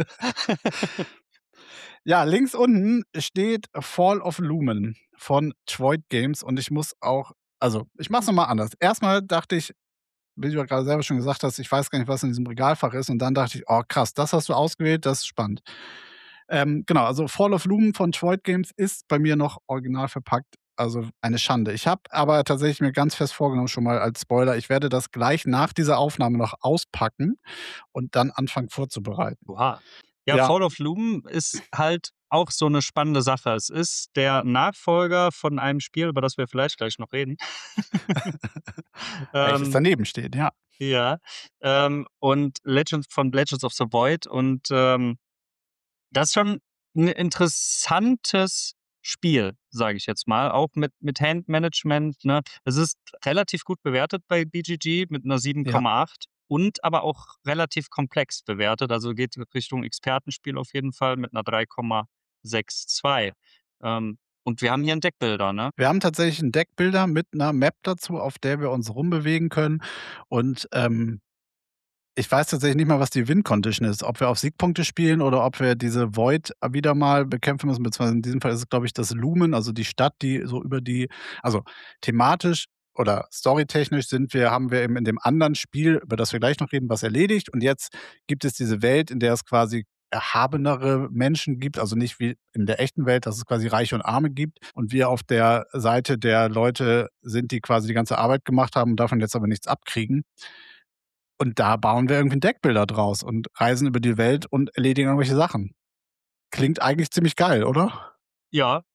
Ja, links unten steht „Fall of Lumen“ von Troid Games und ich muss auch also, ich mache es noch mal anders. Erst mal dachte ich, wie du ja grade selber schon gesagt hast, ich weiß gar nicht, was in diesem Regalfach ist und dann dachte ich: „Oh krass, das hast du ausgewählt, das ist spannend.“ Ähm, genau, also „Fall of Lumen“ von Troid Games ist bei mir noch original verpackt, also eine Schande. Ich habe aber tatsächlich mir ganz fest vorgenommen schon mal als Spoiler, ich werde das gleich nach dieser Aufnahme noch auspacken und dann anfangen vorzubereiten. Oha. Ja, Ja. „Fall of Lumen“ ist halt auch so 'ne spannende Sache. Es ist der Nachfolger von einem Spiel, über das wir vielleicht gleich noch reden. Welches Ähm, daneben steht, ja. ja, ähm, und Legends von Legends of the Void und, ähm, das ist schon 'n interessantes Spiel, sage ich jetzt mal, auch mit mit Handmanagement, ne? Es ist relativ gut bewertet bei B G G mit 'ner sieben Ja. Komma acht und aber auch relativ komplex bewertet, also geht Richtung Expertenspiel auf jeden Fall mit 'ner drei Komma sechs zwei. Ähm, und wir haben hier 'n Deckbuilder, ne? Wir haben tatsächlich 'n Deckbuilder mit 'ner Map dazu, auf der wir uns rumbewegen können und, ähm, ich weiß tatsächlich nicht mal, was die Win-Condition ist, ob wir auf Siegpunkte spielen oder ob wir diese Void wieder mal bekämpfen müssen, beziehungsweise in diesem Fall ist es, glaube ich, das Lumen, also die Stadt, die so über die also thematisch oder storytechnisch sind wir haben wir eben in dem anderen Spiel, über das wir gleich noch reden, was erledigt und jetzt gibt es diese Welt, in der es quasi erhabenere Menschen gibt, also nicht wie in der echten Welt, dass es quasi Reiche und Arme gibt und wir auf der Seite der Leute sind, die quasi die ganze Arbeit gemacht haben und davon jetzt aber nichts abkriegen. Und da bauen wir irgendwie 'n Deckbuilder draus und reisen über die Welt und erledigen irgendwelche Sachen. Klingt eigentlich ziemlich geil, oder? Ja,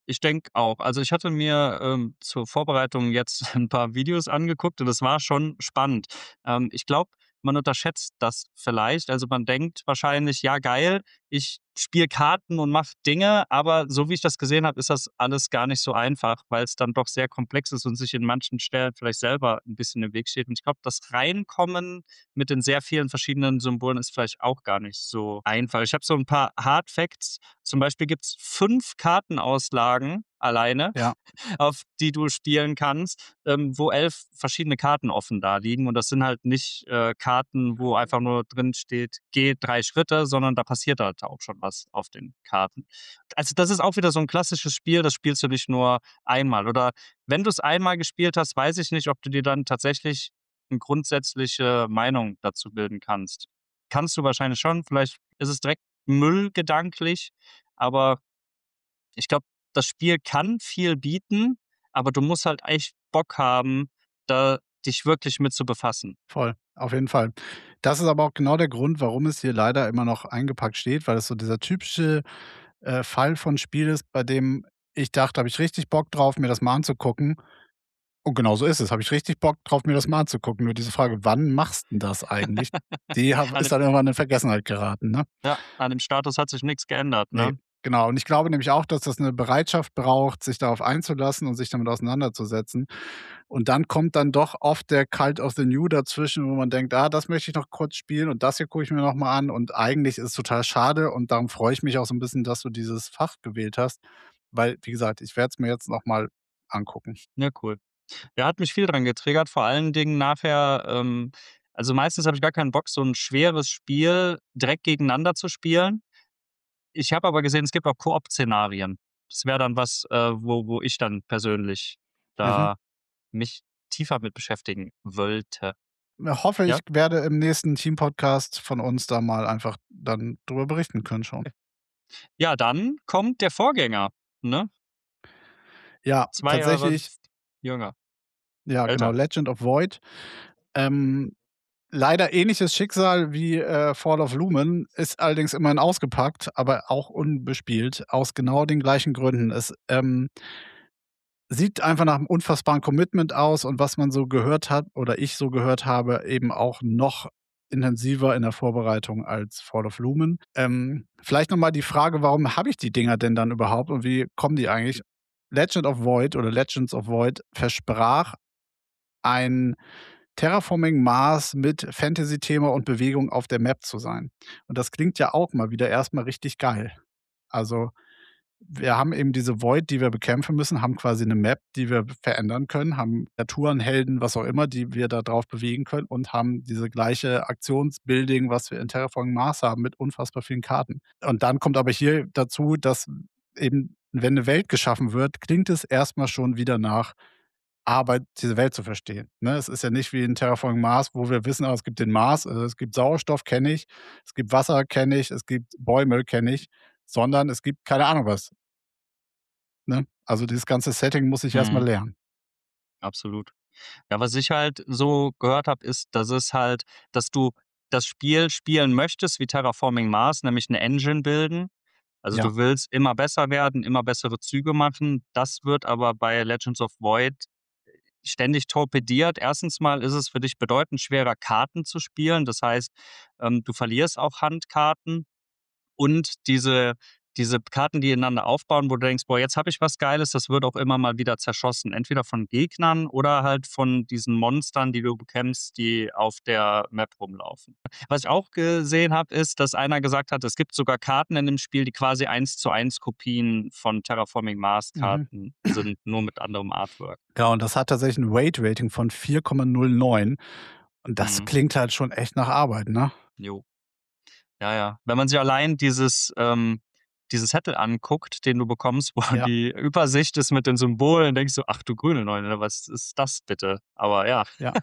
Ich denke auch. Also, ich hatte mir, ähm, zur Vorbereitung jetzt ein paar Videos angeguckt und das war schon spannend. Ähm, ich glaube, man unterschätzt das vielleicht. Also, man denkt wahrscheinlich: „Ja, geil, ich spiele Karten und mache Dinge“, aber so wie ich das gesehen habe, ist das alles gar nicht so einfach, weil es dann doch sehr komplex ist und sich in manchen Stellen vielleicht selber ein bisschen im Weg steht. Und ich glaube, das Reinkommen mit den sehr vielen verschiedenen Symbolen ist vielleicht auch gar nicht so einfach. Ich habe so ein paar Hard Facts. Zum Beispiel gibt's fünf Kartenauslagen alleine, Ja. auf die du spielen kannst, ähm, wo elf verschiedene Karten offen da liegen. Und das sind halt nicht, äh, Karten, wo einfach nur drin steht: „Geh drei Schritte“, sondern da passiert halt auch schon was auf den Karten. Also, das ist auch wieder so ein klassisches Spiel, das spielst du nicht nur einmal. Oder wenn du es einmal gespielt hast, weiß ich nicht, ob du dir dann tatsächlich 'ne grundsätzliche Meinung dazu bilden kannst. Kannst du wahrscheinlich schon, vielleicht ist es direkt Müll gedanklich, aber ich glaube, das Spiel kann viel bieten, aber du musst halt echt Bock haben, da dich wirklich mit zu befassen. Voll, auf jeden Fall. Das ist aber auch genau der Grund, warum es hier leider immer noch eingepackt steht, weil es so dieser typische, äh, Fall von Spiel ist, bei dem ich dachte: „Habe ich richtig Bock drauf, mir das mal anzugucken." Und genau so ist es. Habe ich richtig Bock drauf, mir das mal anzugucken. Nur diese Frage: „Wann machst 'n das eigentlich?" Die ha An ist dem dann irgendwann in Vergessenheit geraten, ne? ja, an dem Status hat sich nix geändert, Ne, ne? genau. Und ich glaube nämlich auch, dass das 'ne Bereitschaft braucht, sich darauf einzulassen und sich damit auseinanderzusetzen. Und dann kommt dann doch oft der Cult of the New dazwischen, wo man denkt: „Ah, das möchte ich noch kurz spielen und das hier gucke ich mir noch mal an." Und eigentlich ist es total schade und darum freue ich mich auch so 'n bisschen, dass du dieses Fach gewählt hast, weil, wie gesagt, ich werde es mir jetzt noch mal angucken. Ja, cool. Ja, hat mich viel dran getriggert, vor allen Dingen nachher, ähm also, meistens habe ich gar keinen Bock, so 'n schweres Spiel direkt gegeneinander zu spielen. Ich habe aber gesehen, es gibt auch Koop-Szenarien. Das wäre dann was, äh, wo wo ich dann persönlich Mhm. da mich tiefer mit beschäftigen wollte. Ja, hoffe, Ja? ich werde im nächsten Team-Podcast von uns da mal einfach dann drüber berichten können schon. Ja, dann kommt der Vorgänger, ne? Ja, zwei Jahre tatsächlich jünger, ja, genau, älter. Legend of Void. Ähm, leider ähnliches Schicksal wie, äh, Fall of Lumen, ist allerdings immerhin ausgepackt, aber auch unbespielt, aus genau den gleichen Gründen. Es, ähm, sieht einfach nach 'nem unfassbaren Commitment aus und was man so gehört hat oder ich so gehört habe, eben auch noch intensiver in der Vorbereitung als Fall of Lumen. Ähm, vielleicht noch mal die Frage, warum habe ich die Dinger denn dann überhaupt und wie kommen die eigentlich? Legend of Void oder Legends of Void versprach ein Terraforming Mars mit Fantasy-Thema und Bewegung auf der Map zu sein. Und das klingt ja auch mal wieder erst mal richtig geil. Also, wir haben eben diese Void, die wir bekämpfen müssen, haben quasi 'ne Map, die wir verändern können, haben Kreaturen, Helden, was auch immer, die wir da drauf bewegen können und haben diese gleiche Aktionsbuilding, was wir in Terraforming Mars haben, mit unfassbar vielen Karten. Und dann kommt aber hier dazu, dass eben, wenn 'ne Welt geschaffen wird, klingt es erst mal schon wieder nach Arbeit, diese Welt zu verstehen, ne? Es ist ja nicht wie in Terraforming Mars, wo wir wissen, ah, es gibt den Mars, äh, es gibt Sauerstoff, kenne ich, es gibt Wasser, kenne ich, es gibt Bäume, kenne ich, sondern es gibt keine Ahnung was, ne? Also, dieses ganze Setting muss ich erst mal Mhm, lernen. absolut. Ja, was ich halt so gehört habe, ist, dass es halt dass du das Spiel spielen möchtest wie Terraforming Mars, nämlich 'ne Engine bilden. Also, Ja. du willst immer besser werden, immer bessere Züge machen. Das wird aber bei Legends of Void ständig torpediert. Erstens mal ist es für dich bedeutend schwerer, Karten zu spielen. Das heißt, ähm, du verlierst auch Handkarten und diese diese Karten, die ineinander aufbauen, wo du denkst: „Boah, jetzt habe ich was Geiles“, das wird auch immer mal wieder zerschossen. Entweder von Gegnern oder halt von diesen Monstern, die du bekämpfst, die auf der Map rumlaufen. Was ich auch gesehen habe, ist, dass einer gesagt hat, es gibt sogar Karten in dem Spiel, die quasi eins zu eins Kopien von Terraforming Mars Mhm. Karten sind, nur mit anderem Artwork. Ja, und das hat tatsächlich 'n Weight-Rating von vier Komma null neun und das Mhm. klingt halt schon echt nach Arbeit, ne? Jo. Ja, ja. Wenn man sich allein dieses, ähm diesen Zettel anguckt, den du bekommst, wo Ja, die Übersicht ist mit den Symbolen, denkst du: „Ach du grüne Neune, was ist das bitte?“ Aber ja, ja.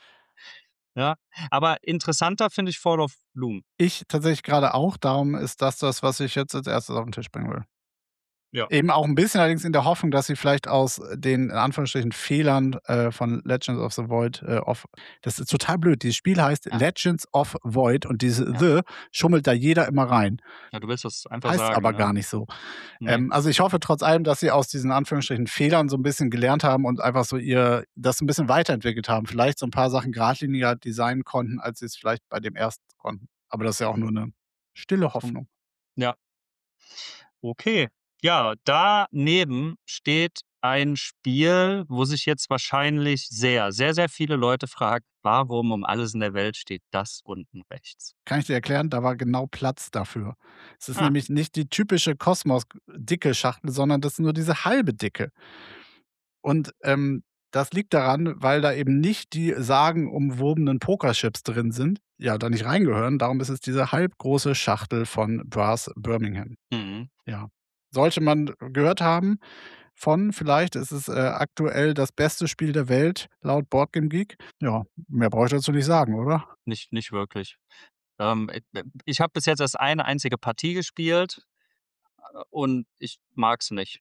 ja. Aber interessanter finde ich Fall of Loon. Ich tatsächlich grade auch, darum ist das das, was ich jetzt als Erstes auf 'n Tisch bringen will. Ja. Eben auch ein bisschen allerdings in der Hoffnung, dass sie vielleicht aus den, in Anführungsstrichen, Fehlern, äh, von Legends of the Void, äh, of das ist total blöd. Dieses Spiel heißt Ja. Legends of Void und diese Ja. „the“ schummelt da jeder immer rein. Ja, du willst das einfach Heißt sagen, aber ne? gar nicht so. Ne. Ähm, also, ich hoffe trotz allem, dass sie aus diesen, in Anführungsstrichen, Fehlern so ein bisschen gelernt haben und einfach so ihr das ein bisschen weiterentwickelt haben. Vielleicht so ein paar Sachen geradliniger designen konnten, als sie es vielleicht bei dem ersten konnten. Aber das ist ja auch nur eine stille Hm. Hoffnung. Ja. Okay. Ja, daneben steht ein Spiel, wo sich jetzt wahrscheinlich sehr, sehr, sehr viele Leute fragen: „Warum um alles in der Welt steht das unten rechts?“ Kann ich dir erklären, da war genau Platz dafür. Es ist Ah. nämlich nicht die typische Kosmos-dicke Schachtel, sondern das ist nur diese halbe Dicke. Und, ähm, das liegt daran, weil da eben nicht die sagenumwobenen Pokerchips drin sind, ja, da nicht reingehören. Darum ist es diese halbgroße Schachtel von Brass Birmingham. Mhm. Ja. Sollte man gehört haben von vielleicht. Es ist, äh, aktuell das beste Spiel der Welt laut Boardgame Geek. Ja, mehr brauche ich dazu nicht sagen, oder? Nicht nicht wirklich. Ähm, äh, äh, ich habe bis jetzt erst eine einzige Partie gespielt, äh, und ich mag's nicht.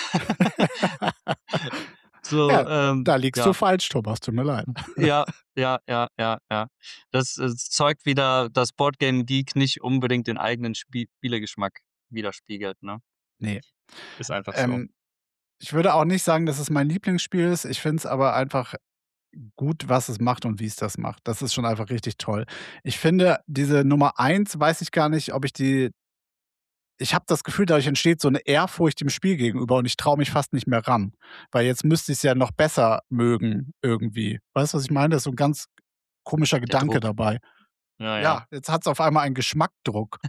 So, Ja, ähm, da liegst du ja. falsch, Thomas, tut mir leid. Ja, ja, ja, ja, ja. Das, äh, zeugt wieder, dass Boardgame Geek nicht unbedingt den eigenen Spie Spielegeschmack widerspiegelt, ne? Ne. Ist einfach so. Ähm, ich würde auch nicht sagen, dass es mein Lieblingsspiel ist. Ich finde es aber einfach gut, was es macht und wie es das macht. Das ist schon einfach richtig toll. Ich finde, diese Nummer eins weiß ich gar nicht, ob ich die ich habe das Gefühl, dadurch entsteht so 'ne Ehrfurcht dem Spiel gegenüber und ich traue mich fast nicht mehr ran, weil jetzt müsste ich's ja noch besser mögen irgendwie. Weißt du, was ich meine? Da ist so 'n ganz komischer Der Gedanke Druck. dabei. Ja, ja. Ja, jetzt hat's auf einmal einen Geschmackdruck.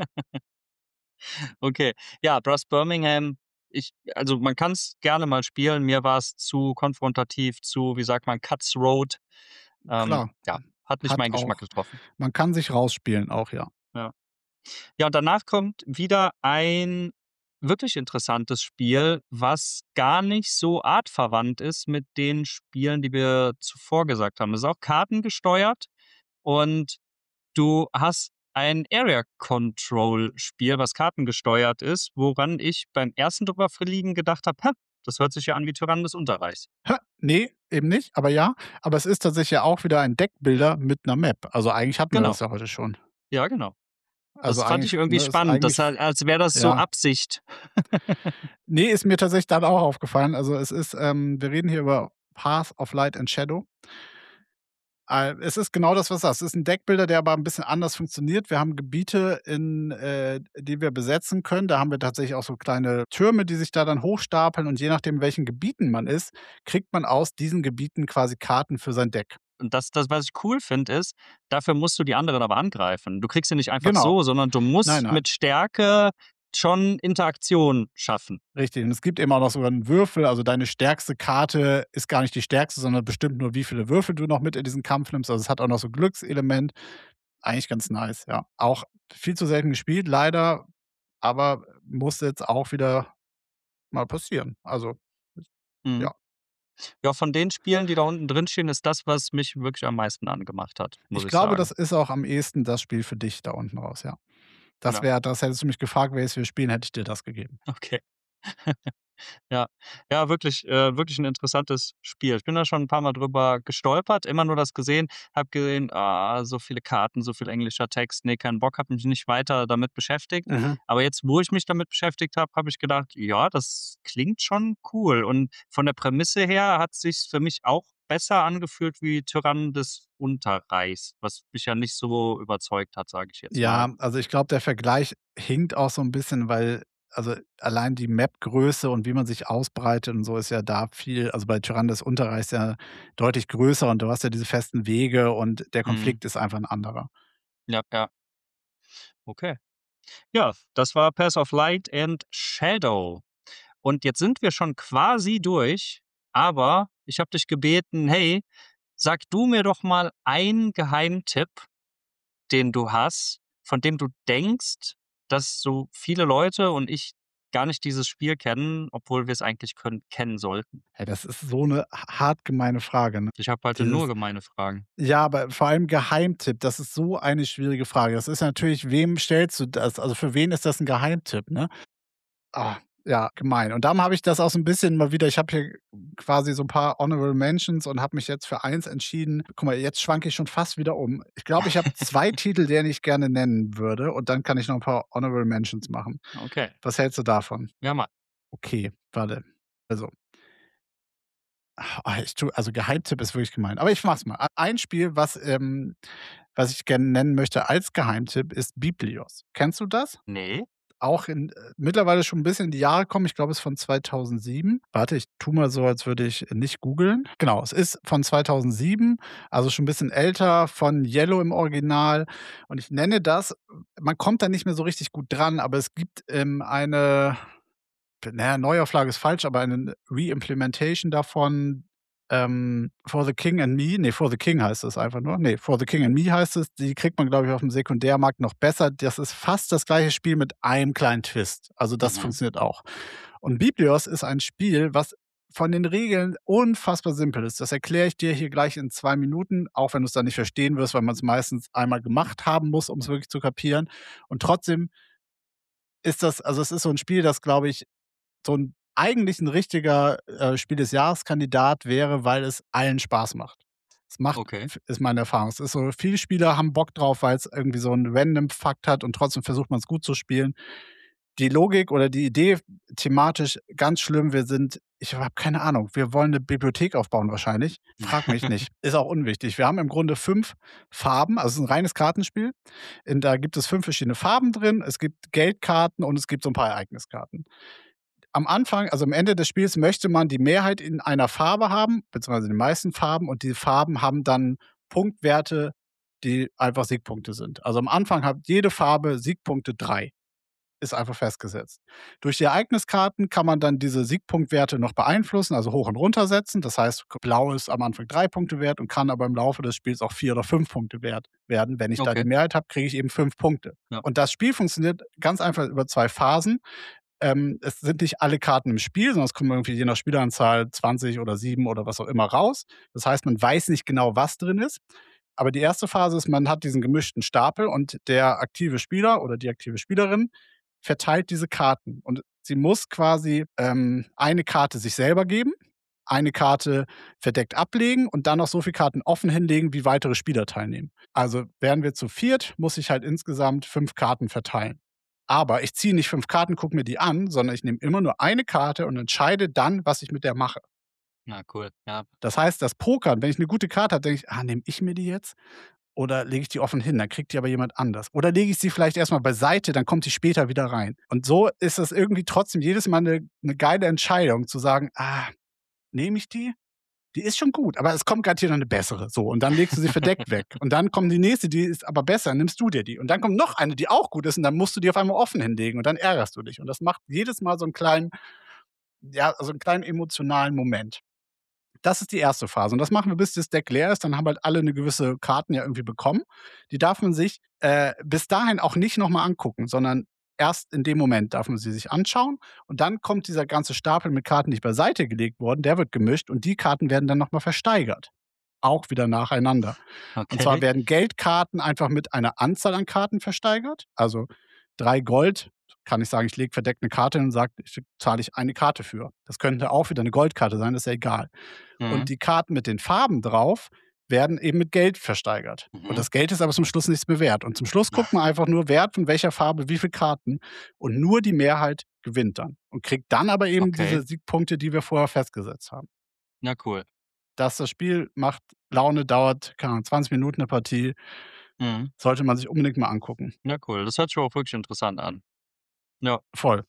Okay. Ja, Brass Birmingham, ich also, man kann's gerne mal spielen. Mir war's zu konfrontativ, zu, wie sagt man, cutthroat. Ähm, Klar, ja, hat nicht hat meinen Geschmack auch getroffen. man kann sich rausspielen auch, ja. Ja. Ja, und danach kommt wieder ein wirklich interessantes Spiel, was gar nicht so artverwandt ist mit den Spielen, die wir zuvor gesagt haben. Es ist auch kartengesteuert und du hast ein Area Control Spiel, was kartengesteuert ist, woran ich beim ersten drüber fliegen gedacht habe: „Ha, das hört sich ja an wie Tyrannen des Unterreichs.“ Ha, ne, eben nicht, aber ja. Aber es ist tatsächlich ja auch wieder ein Deckbuilder mit 'ner Map. Also, eigentlich hatten wir Genau. das ja heute schon. Ja, genau. Also, Das fand ich eigentlich, irgendwie ne, ist spannend, das eigentlich a als wäre das so ja. Absicht. Ne, ist mir tatsächlich dann auch aufgefallen. Also, es ist, ähm wir reden hier über Path of Light and Shadow. Äh, es ist genau das, was du sagst. Es ist 'n Deckbuilder, der aber 'n bisschen anders funktioniert. Wir haben Gebiete, in äh, die wir besetzen können. Da haben wir tatsächlich auch so kleine Türme, die sich da dann hochstapeln und je nachdem, in welchen Gebieten man ist, kriegt man aus diesen Gebieten quasi Karten für sein Deck. Und das das, was ich cool finde, ist, dafür musst du die anderen aber angreifen. Du kriegst sie nicht einfach Genau. so, sondern du Nein, musst nein. mit Stärke schon Interaktion schaffen. Richtig. Und es gibt eben auch noch sogar 'n Würfel. Also, deine stärkste Karte ist gar nicht die stärkste, sondern bestimmt nur, wie viele Würfel du noch mit in diesen Kampf nimmst. Also, es hat auch noch so 'n Glückselement. Eigentlich ganz nice, ja. Auch viel zu selten gespielt, leider, aber muss jetzt auch wieder mal passieren. Also, Mhm. ja. Ja, von den Spielen, die da unten drinstehen, ist das, was mich wirklich am meisten angemacht hat, muss Ich ich glaube, sagen. das ist auch am ehesten das Spiel für dich da unten raus, ja. Das Ja. wäre das hättest du mich gefragt, welches wir spielen, hätte ich dir das gegeben. Okay. Ja. Ja, wirklich äh, wirklich 'n interessantes Spiel. Ich bin da schon 'n paarmal drüber gestolpert, immer nur das gesehen, habe gesehen: „Ah, so viele Karten, so viel englischer Text. Ne, keinen Bock“, habe mich nicht weiter damit beschäftigt. Mhm. Aber jetzt, wo ich mich damit beschäftigt habe, habe ich gedacht: „Ja, das klingt schon cool.“ Und von der Prämisse her hat sich's für mich auch besser angefühlt wie Tyrannen des Unterreichs, was mich ja nicht so überzeugt hat, sage ich jetzt mal. Ja, also, ich glaube, der Vergleich hinkt auch so 'n bisschen, weil also, allein die Mapgröße und wie man sich ausbreitet und so ist ja da viel also, bei Tyrannen des Unterreichs ja deutlich größer und du hast ja diese festen Wege und der Mhm. Konflikt ist einfach 'n anderer. Ja, ja. Okay. Ja, das war Path of Light and Shadow. Und jetzt sind wir schon quasi durch, aber ich habe dich gebeten: „Hey, sag du mir doch mal einen Geheimtipp, den du hast, von dem du denkst, dass so viele Leute und ich gar nicht dieses Spiel kennen, obwohl wir es eigentlich können kennen sollten.“ Hey, das ist so 'ne ha hart gemeine Frage, ne? Ich habe heute nur Dieses gemeine Fragen. ja, aber vor allem Geheimtipp, das ist so eine schwierige Frage. Das ist natürlich wem stellst du das? Also, für wen ist das 'n Geheimtipp, ne? Ah, ja, gemein. Und darum habe ich das auch so ein bisschen mal wieder, ich habe hier quasi so ein paar Honorable Mentions und habe mich jetzt für eins entschieden. Guck mal, jetzt schwanke ich schon fast wieder um. Ich glaube, ich habe zwei Titel, die ich gerne nennen würde und dann kann ich noch ein paar Honorable Mentions machen. Okay. Was hältst du davon? Ja, mal. Okay, warte. Also, ah, ich tu also Geheimtipp ist wirklich gemein, aber ich mach's mal. Ein Spiel, was, ähm was ich gerne nennen möchte als Geheimtipp, ist Biblios. Kennst du das? Nee. Auch in äh, mittlerweile schon ein bisschen in die Jahre kommen. Ich glaube, es ist von zweitausendsieben. Warte, ich tue mal so, als würde ich nicht googeln. Genau, es ist von zweitausendsieben, also schon ein bisschen älter, von Yellow im Original. Und ich nenne das, man kommt da nicht mehr so richtig gut dran, aber es gibt, ähm, eine, na ja, Neuauflage ist falsch, aber eine Reimplementation davon, ähm, For the King and Me. Ne, For the King heißt es einfach nur. Ne, For the King and Me heißt es. Die kriegt man, glaube ich, auf dem Sekundärmarkt noch besser. Das ist fast das gleiche Spiel mit einem kleinen Twist. Also das Mhm. funktioniert auch. Und Biblios ist ein Spiel, was von den Regeln unfassbar simpel ist. Das erkläre ich dir hier gleich in zwei Minuten, auch wenn du es dann nicht verstehen wirst, weil man es meistens einmal gemacht haben muss, um es wirklich zu kapieren. Und trotzdem ist das, also es ist so ein Spiel, das, glaube ich, so ein eigentlich ein richtiger, äh, Spiel des Jahres-Kandidat wäre, weil es allen Spaß macht. Es macht Okay. f ist meine Erfahrung. Es ist so, viele Spieler haben Bock drauf, weil es irgendwie so 'n Random-Fakt hat und trotzdem versucht man es gut zu spielen. Die Logik oder die Idee thematisch ganz schlimm. Wir sind, ich habe keine Ahnung, wir wollen eine Bibliothek aufbauen wahrscheinlich. Frag mich nicht. Ist auch unwichtig. Wir haben im Grunde fünf Farben, also es ist ein reines Kartenspiel. In da gibt es fünf verschiedene Farben drin. Es gibt Geldkarten und es gibt so ein paar Ereigniskarten. Am Anfang, also am Ende des Spiels, möchte man die Mehrheit in einer Farbe haben, beziehungsweise die meisten Farben, und die Farben haben dann Punktwerte, die einfach Siegpunkte sind. Also am Anfang hat jede Farbe Siegpunkte drei. Ist einfach festgesetzt. Durch die Ereigniskarten kann man dann diese Siegpunktwerte noch beeinflussen, also hoch und runter setzen. Das heißt, blau ist am Anfang drei Punkte wert und kann aber im Laufe des Spiels auch vier oder fünf Punkte wert werden. Wenn ich da Okay. die Mehrheit habe, kriege ich eben fünf Punkte. Ja. Und das Spiel funktioniert ganz einfach über zwei Phasen. Ähm, es sind nicht alle Karten im Spiel, sondern es kommen irgendwie je nach Spieleranzahl zwanzig oder sieben oder was auch immer raus. Das heißt, man weiß nicht genau, was drin ist. Aber die erste Phase ist, man hat diesen gemischten Stapel und der aktive Spieler oder die aktive Spielerin verteilt diese Karten. Und sie muss quasi ähm, eine Karte sich selber geben, eine Karte verdeckt ablegen und dann noch so viele Karten offen hinlegen, wie weitere Spieler teilnehmen. Also wären wir zu viert, muss ich halt insgesamt fünf Karten verteilen. Aber ich ziehe nicht fünf Karten, gucke mir die an, sondern ich nehme immer nur eine Karte und entscheide dann, was ich mit der mache. Na, cool. Ja. Das heißt, das Pokern, wenn ich eine gute Karte habe, denke ich, ah, nehme ich mir die jetzt? Oder lege ich die offen hin, dann kriegt die aber jemand anders. Oder lege ich sie vielleicht erstmal beiseite, dann kommt die später wieder rein. Und so ist das irgendwie trotzdem jedes Mal eine 'ne geile Entscheidung zu sagen: „Ah, nehme ich die? Die ist schon gut, aber es kommt garantiert noch eine bessere.“ So, und dann legst du sie verdeckt weg. Und dann kommt die nächste, die ist aber besser, dann nimmst du dir die. Und dann kommt noch eine, die auch gut ist, und dann musst du die auf einmal offen hinlegen und dann ärgerst du dich. Und das macht jedes Mal so einen kleinen, ja, also einen kleinen emotionalen Moment. Das ist die erste Phase und das machen wir, bis das Deck leer ist. Dann haben halt alle eine gewisse Karten ja irgendwie bekommen. Die darf man sich, äh, bis dahin auch nicht noch mal angucken, sondern erst in dem Moment darf man sie sich anschauen und dann kommt dieser ganze Stapel mit Karten, die beiseite gelegt wurden, der wird gemischt und die Karten werden dann noch mal versteigert. Auch wieder nacheinander. Und zwar Okay. werden Geldkarten einfach mit einer Anzahl an Karten versteigert. Also drei Gold kann ich sagen, ich lege verdeckt eine Karte hin und sage, ich zahle ich eine Karte für. Das könnte auch wieder eine Goldkarte sein, das ist ja egal. Mhm. Und die Karten mit den Farben drauf werden eben mit Geld versteigert. Mhm. Und das Geld ist aber zum Schluss nichts mehr wert. Und zum Schluss guckt man einfach nur, Wert von welcher Farbe, wie viele Karten. Und nur die Mehrheit gewinnt dann. Und kriegt dann aber eben Okay. diese Siegpunkte, die wir vorher festgesetzt haben. Na, cool. Dass das Spiel macht Laune, dauert, keine Ahnung, zwanzig Minuten eine Partie. Mhm. Sollte man sich unbedingt mal angucken. Na, cool. Das hört sich auch wirklich interessant an. Ja. Voll.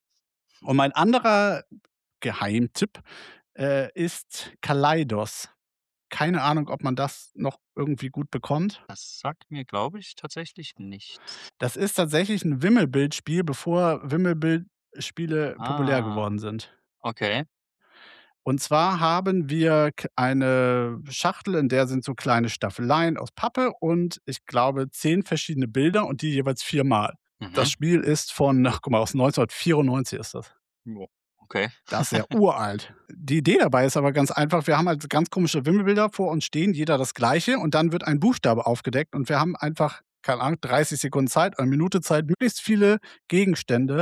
Und mein anderer Geheimtipp äh, ist Kaleidos. Keine Ahnung, ob man das noch irgendwie gut bekommt. Das sagt mir, glaube ich, tatsächlich nichts. Das ist tatsächlich ein Wimmelbildspiel, bevor Wimmelbildspiele populär Ah. geworden sind. Okay. Und zwar haben wir k eine Schachtel, in der sind so kleine Staffeleien aus Pappe und ich glaube zehn verschiedene Bilder und die jeweils viermal. Mhm. Das Spiel ist von, ach, guck mal, aus neunzehnhundertvierundneunzig ist das. Jo. Okay. Das ist ja uralt. Die Idee dabei ist aber ganz einfach. Wir haben halt ganz komische Wimmelbilder vor uns stehen, jeder das Gleiche, und dann wird ein Buchstabe aufgedeckt und wir haben einfach, keine Ahnung, dreißig Sekunden Zeit, eine Minute Zeit, möglichst viele Gegenstände,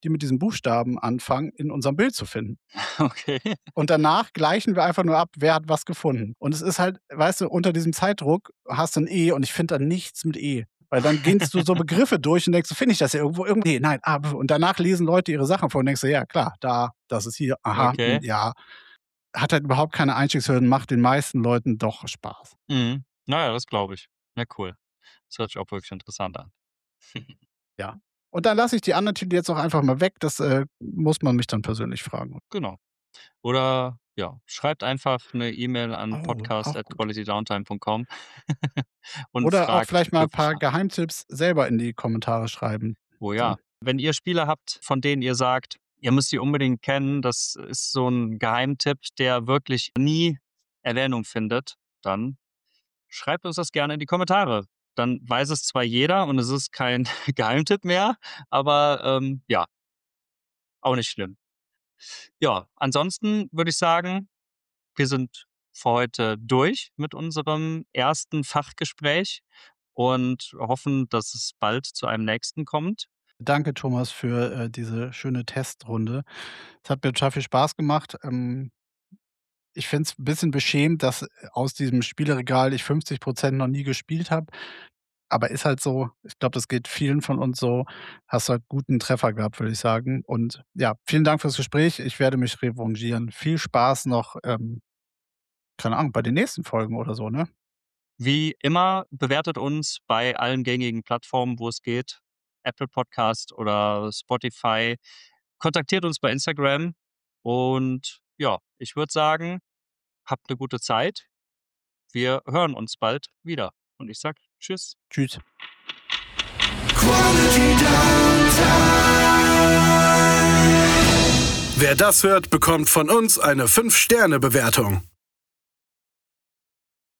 die mit diesen Buchstaben anfangen, in unserem Bild zu finden. Okay. Und danach gleichen wir einfach nur ab, wer hat was gefunden. Und es ist halt, weißt du, unter diesem Zeitdruck hast du ein E und ich finde da nichts mit E. Weil dann gehst du so Begriffe durch und denkst, so finde ich das ja irgendwo, irgendwo, nee, nein, ah, und danach lesen Leute ihre Sachen vor und denkst du, ja klar, da, das ist hier, aha, Okay. ja. Hat halt überhaupt keine Einstiegshürden, macht den meisten Leuten doch Spaß. Mhm. Naja, das glaube ich. Ja, cool. Das hört sich auch wirklich interessant an. Ja. Und dann lasse ich die anderen Titel jetzt auch einfach mal weg. Das äh, muss man mich dann persönlich fragen. Genau. Oder ja, schreibt einfach eine E-Mail an Oh, podcast auch at gut. quality downtime punkt com und Oder auch fragt vielleicht mal ein paar wirklich nach. Geheimtipps selber in die Kommentare schreiben. Oh ja. Wenn ihr Spiele habt, von denen ihr sagt, ihr müsst die unbedingt kennen, das ist so ein Geheimtipp, der wirklich nie Erwähnung findet, dann schreibt uns das gerne in die Kommentare. Dann weiß es zwar jeder und es ist kein Geheimtipp mehr, aber ähm, ja, auch nicht schlimm. Ja, ansonsten würde ich sagen, wir sind für heute durch mit unserem ersten Fachgespräch und hoffen, dass es bald zu einem nächsten kommt. Danke, Thomas, für äh, diese schöne Testrunde. Es hat mir total viel Spaß gemacht. Ähm, ich finde es ein bisschen beschämend, dass äh, aus diesem Spieleregal ich fünfzig Prozent noch nie gespielt habe. Aber ist halt so. Ich glaube, das geht vielen von uns so. Hast halt guten Treffer gehabt, würde ich sagen. Und ja, vielen Dank fürs Gespräch. Ich werde mich revanchieren. Viel Spaß noch, ähm, keine Ahnung, bei den nächsten Folgen oder so, ne? Wie immer, bewertet uns bei allen gängigen Plattformen, wo es geht. Apple Podcast oder Spotify. Kontaktiert uns bei Instagram. Und ja, ich würde sagen, habt eine gute Zeit. Wir hören uns bald wieder. Und ich sag Tschüss. Tschüss. Quality Downtime. Wer das hört, bekommt von uns eine fünf Sterne Bewertung.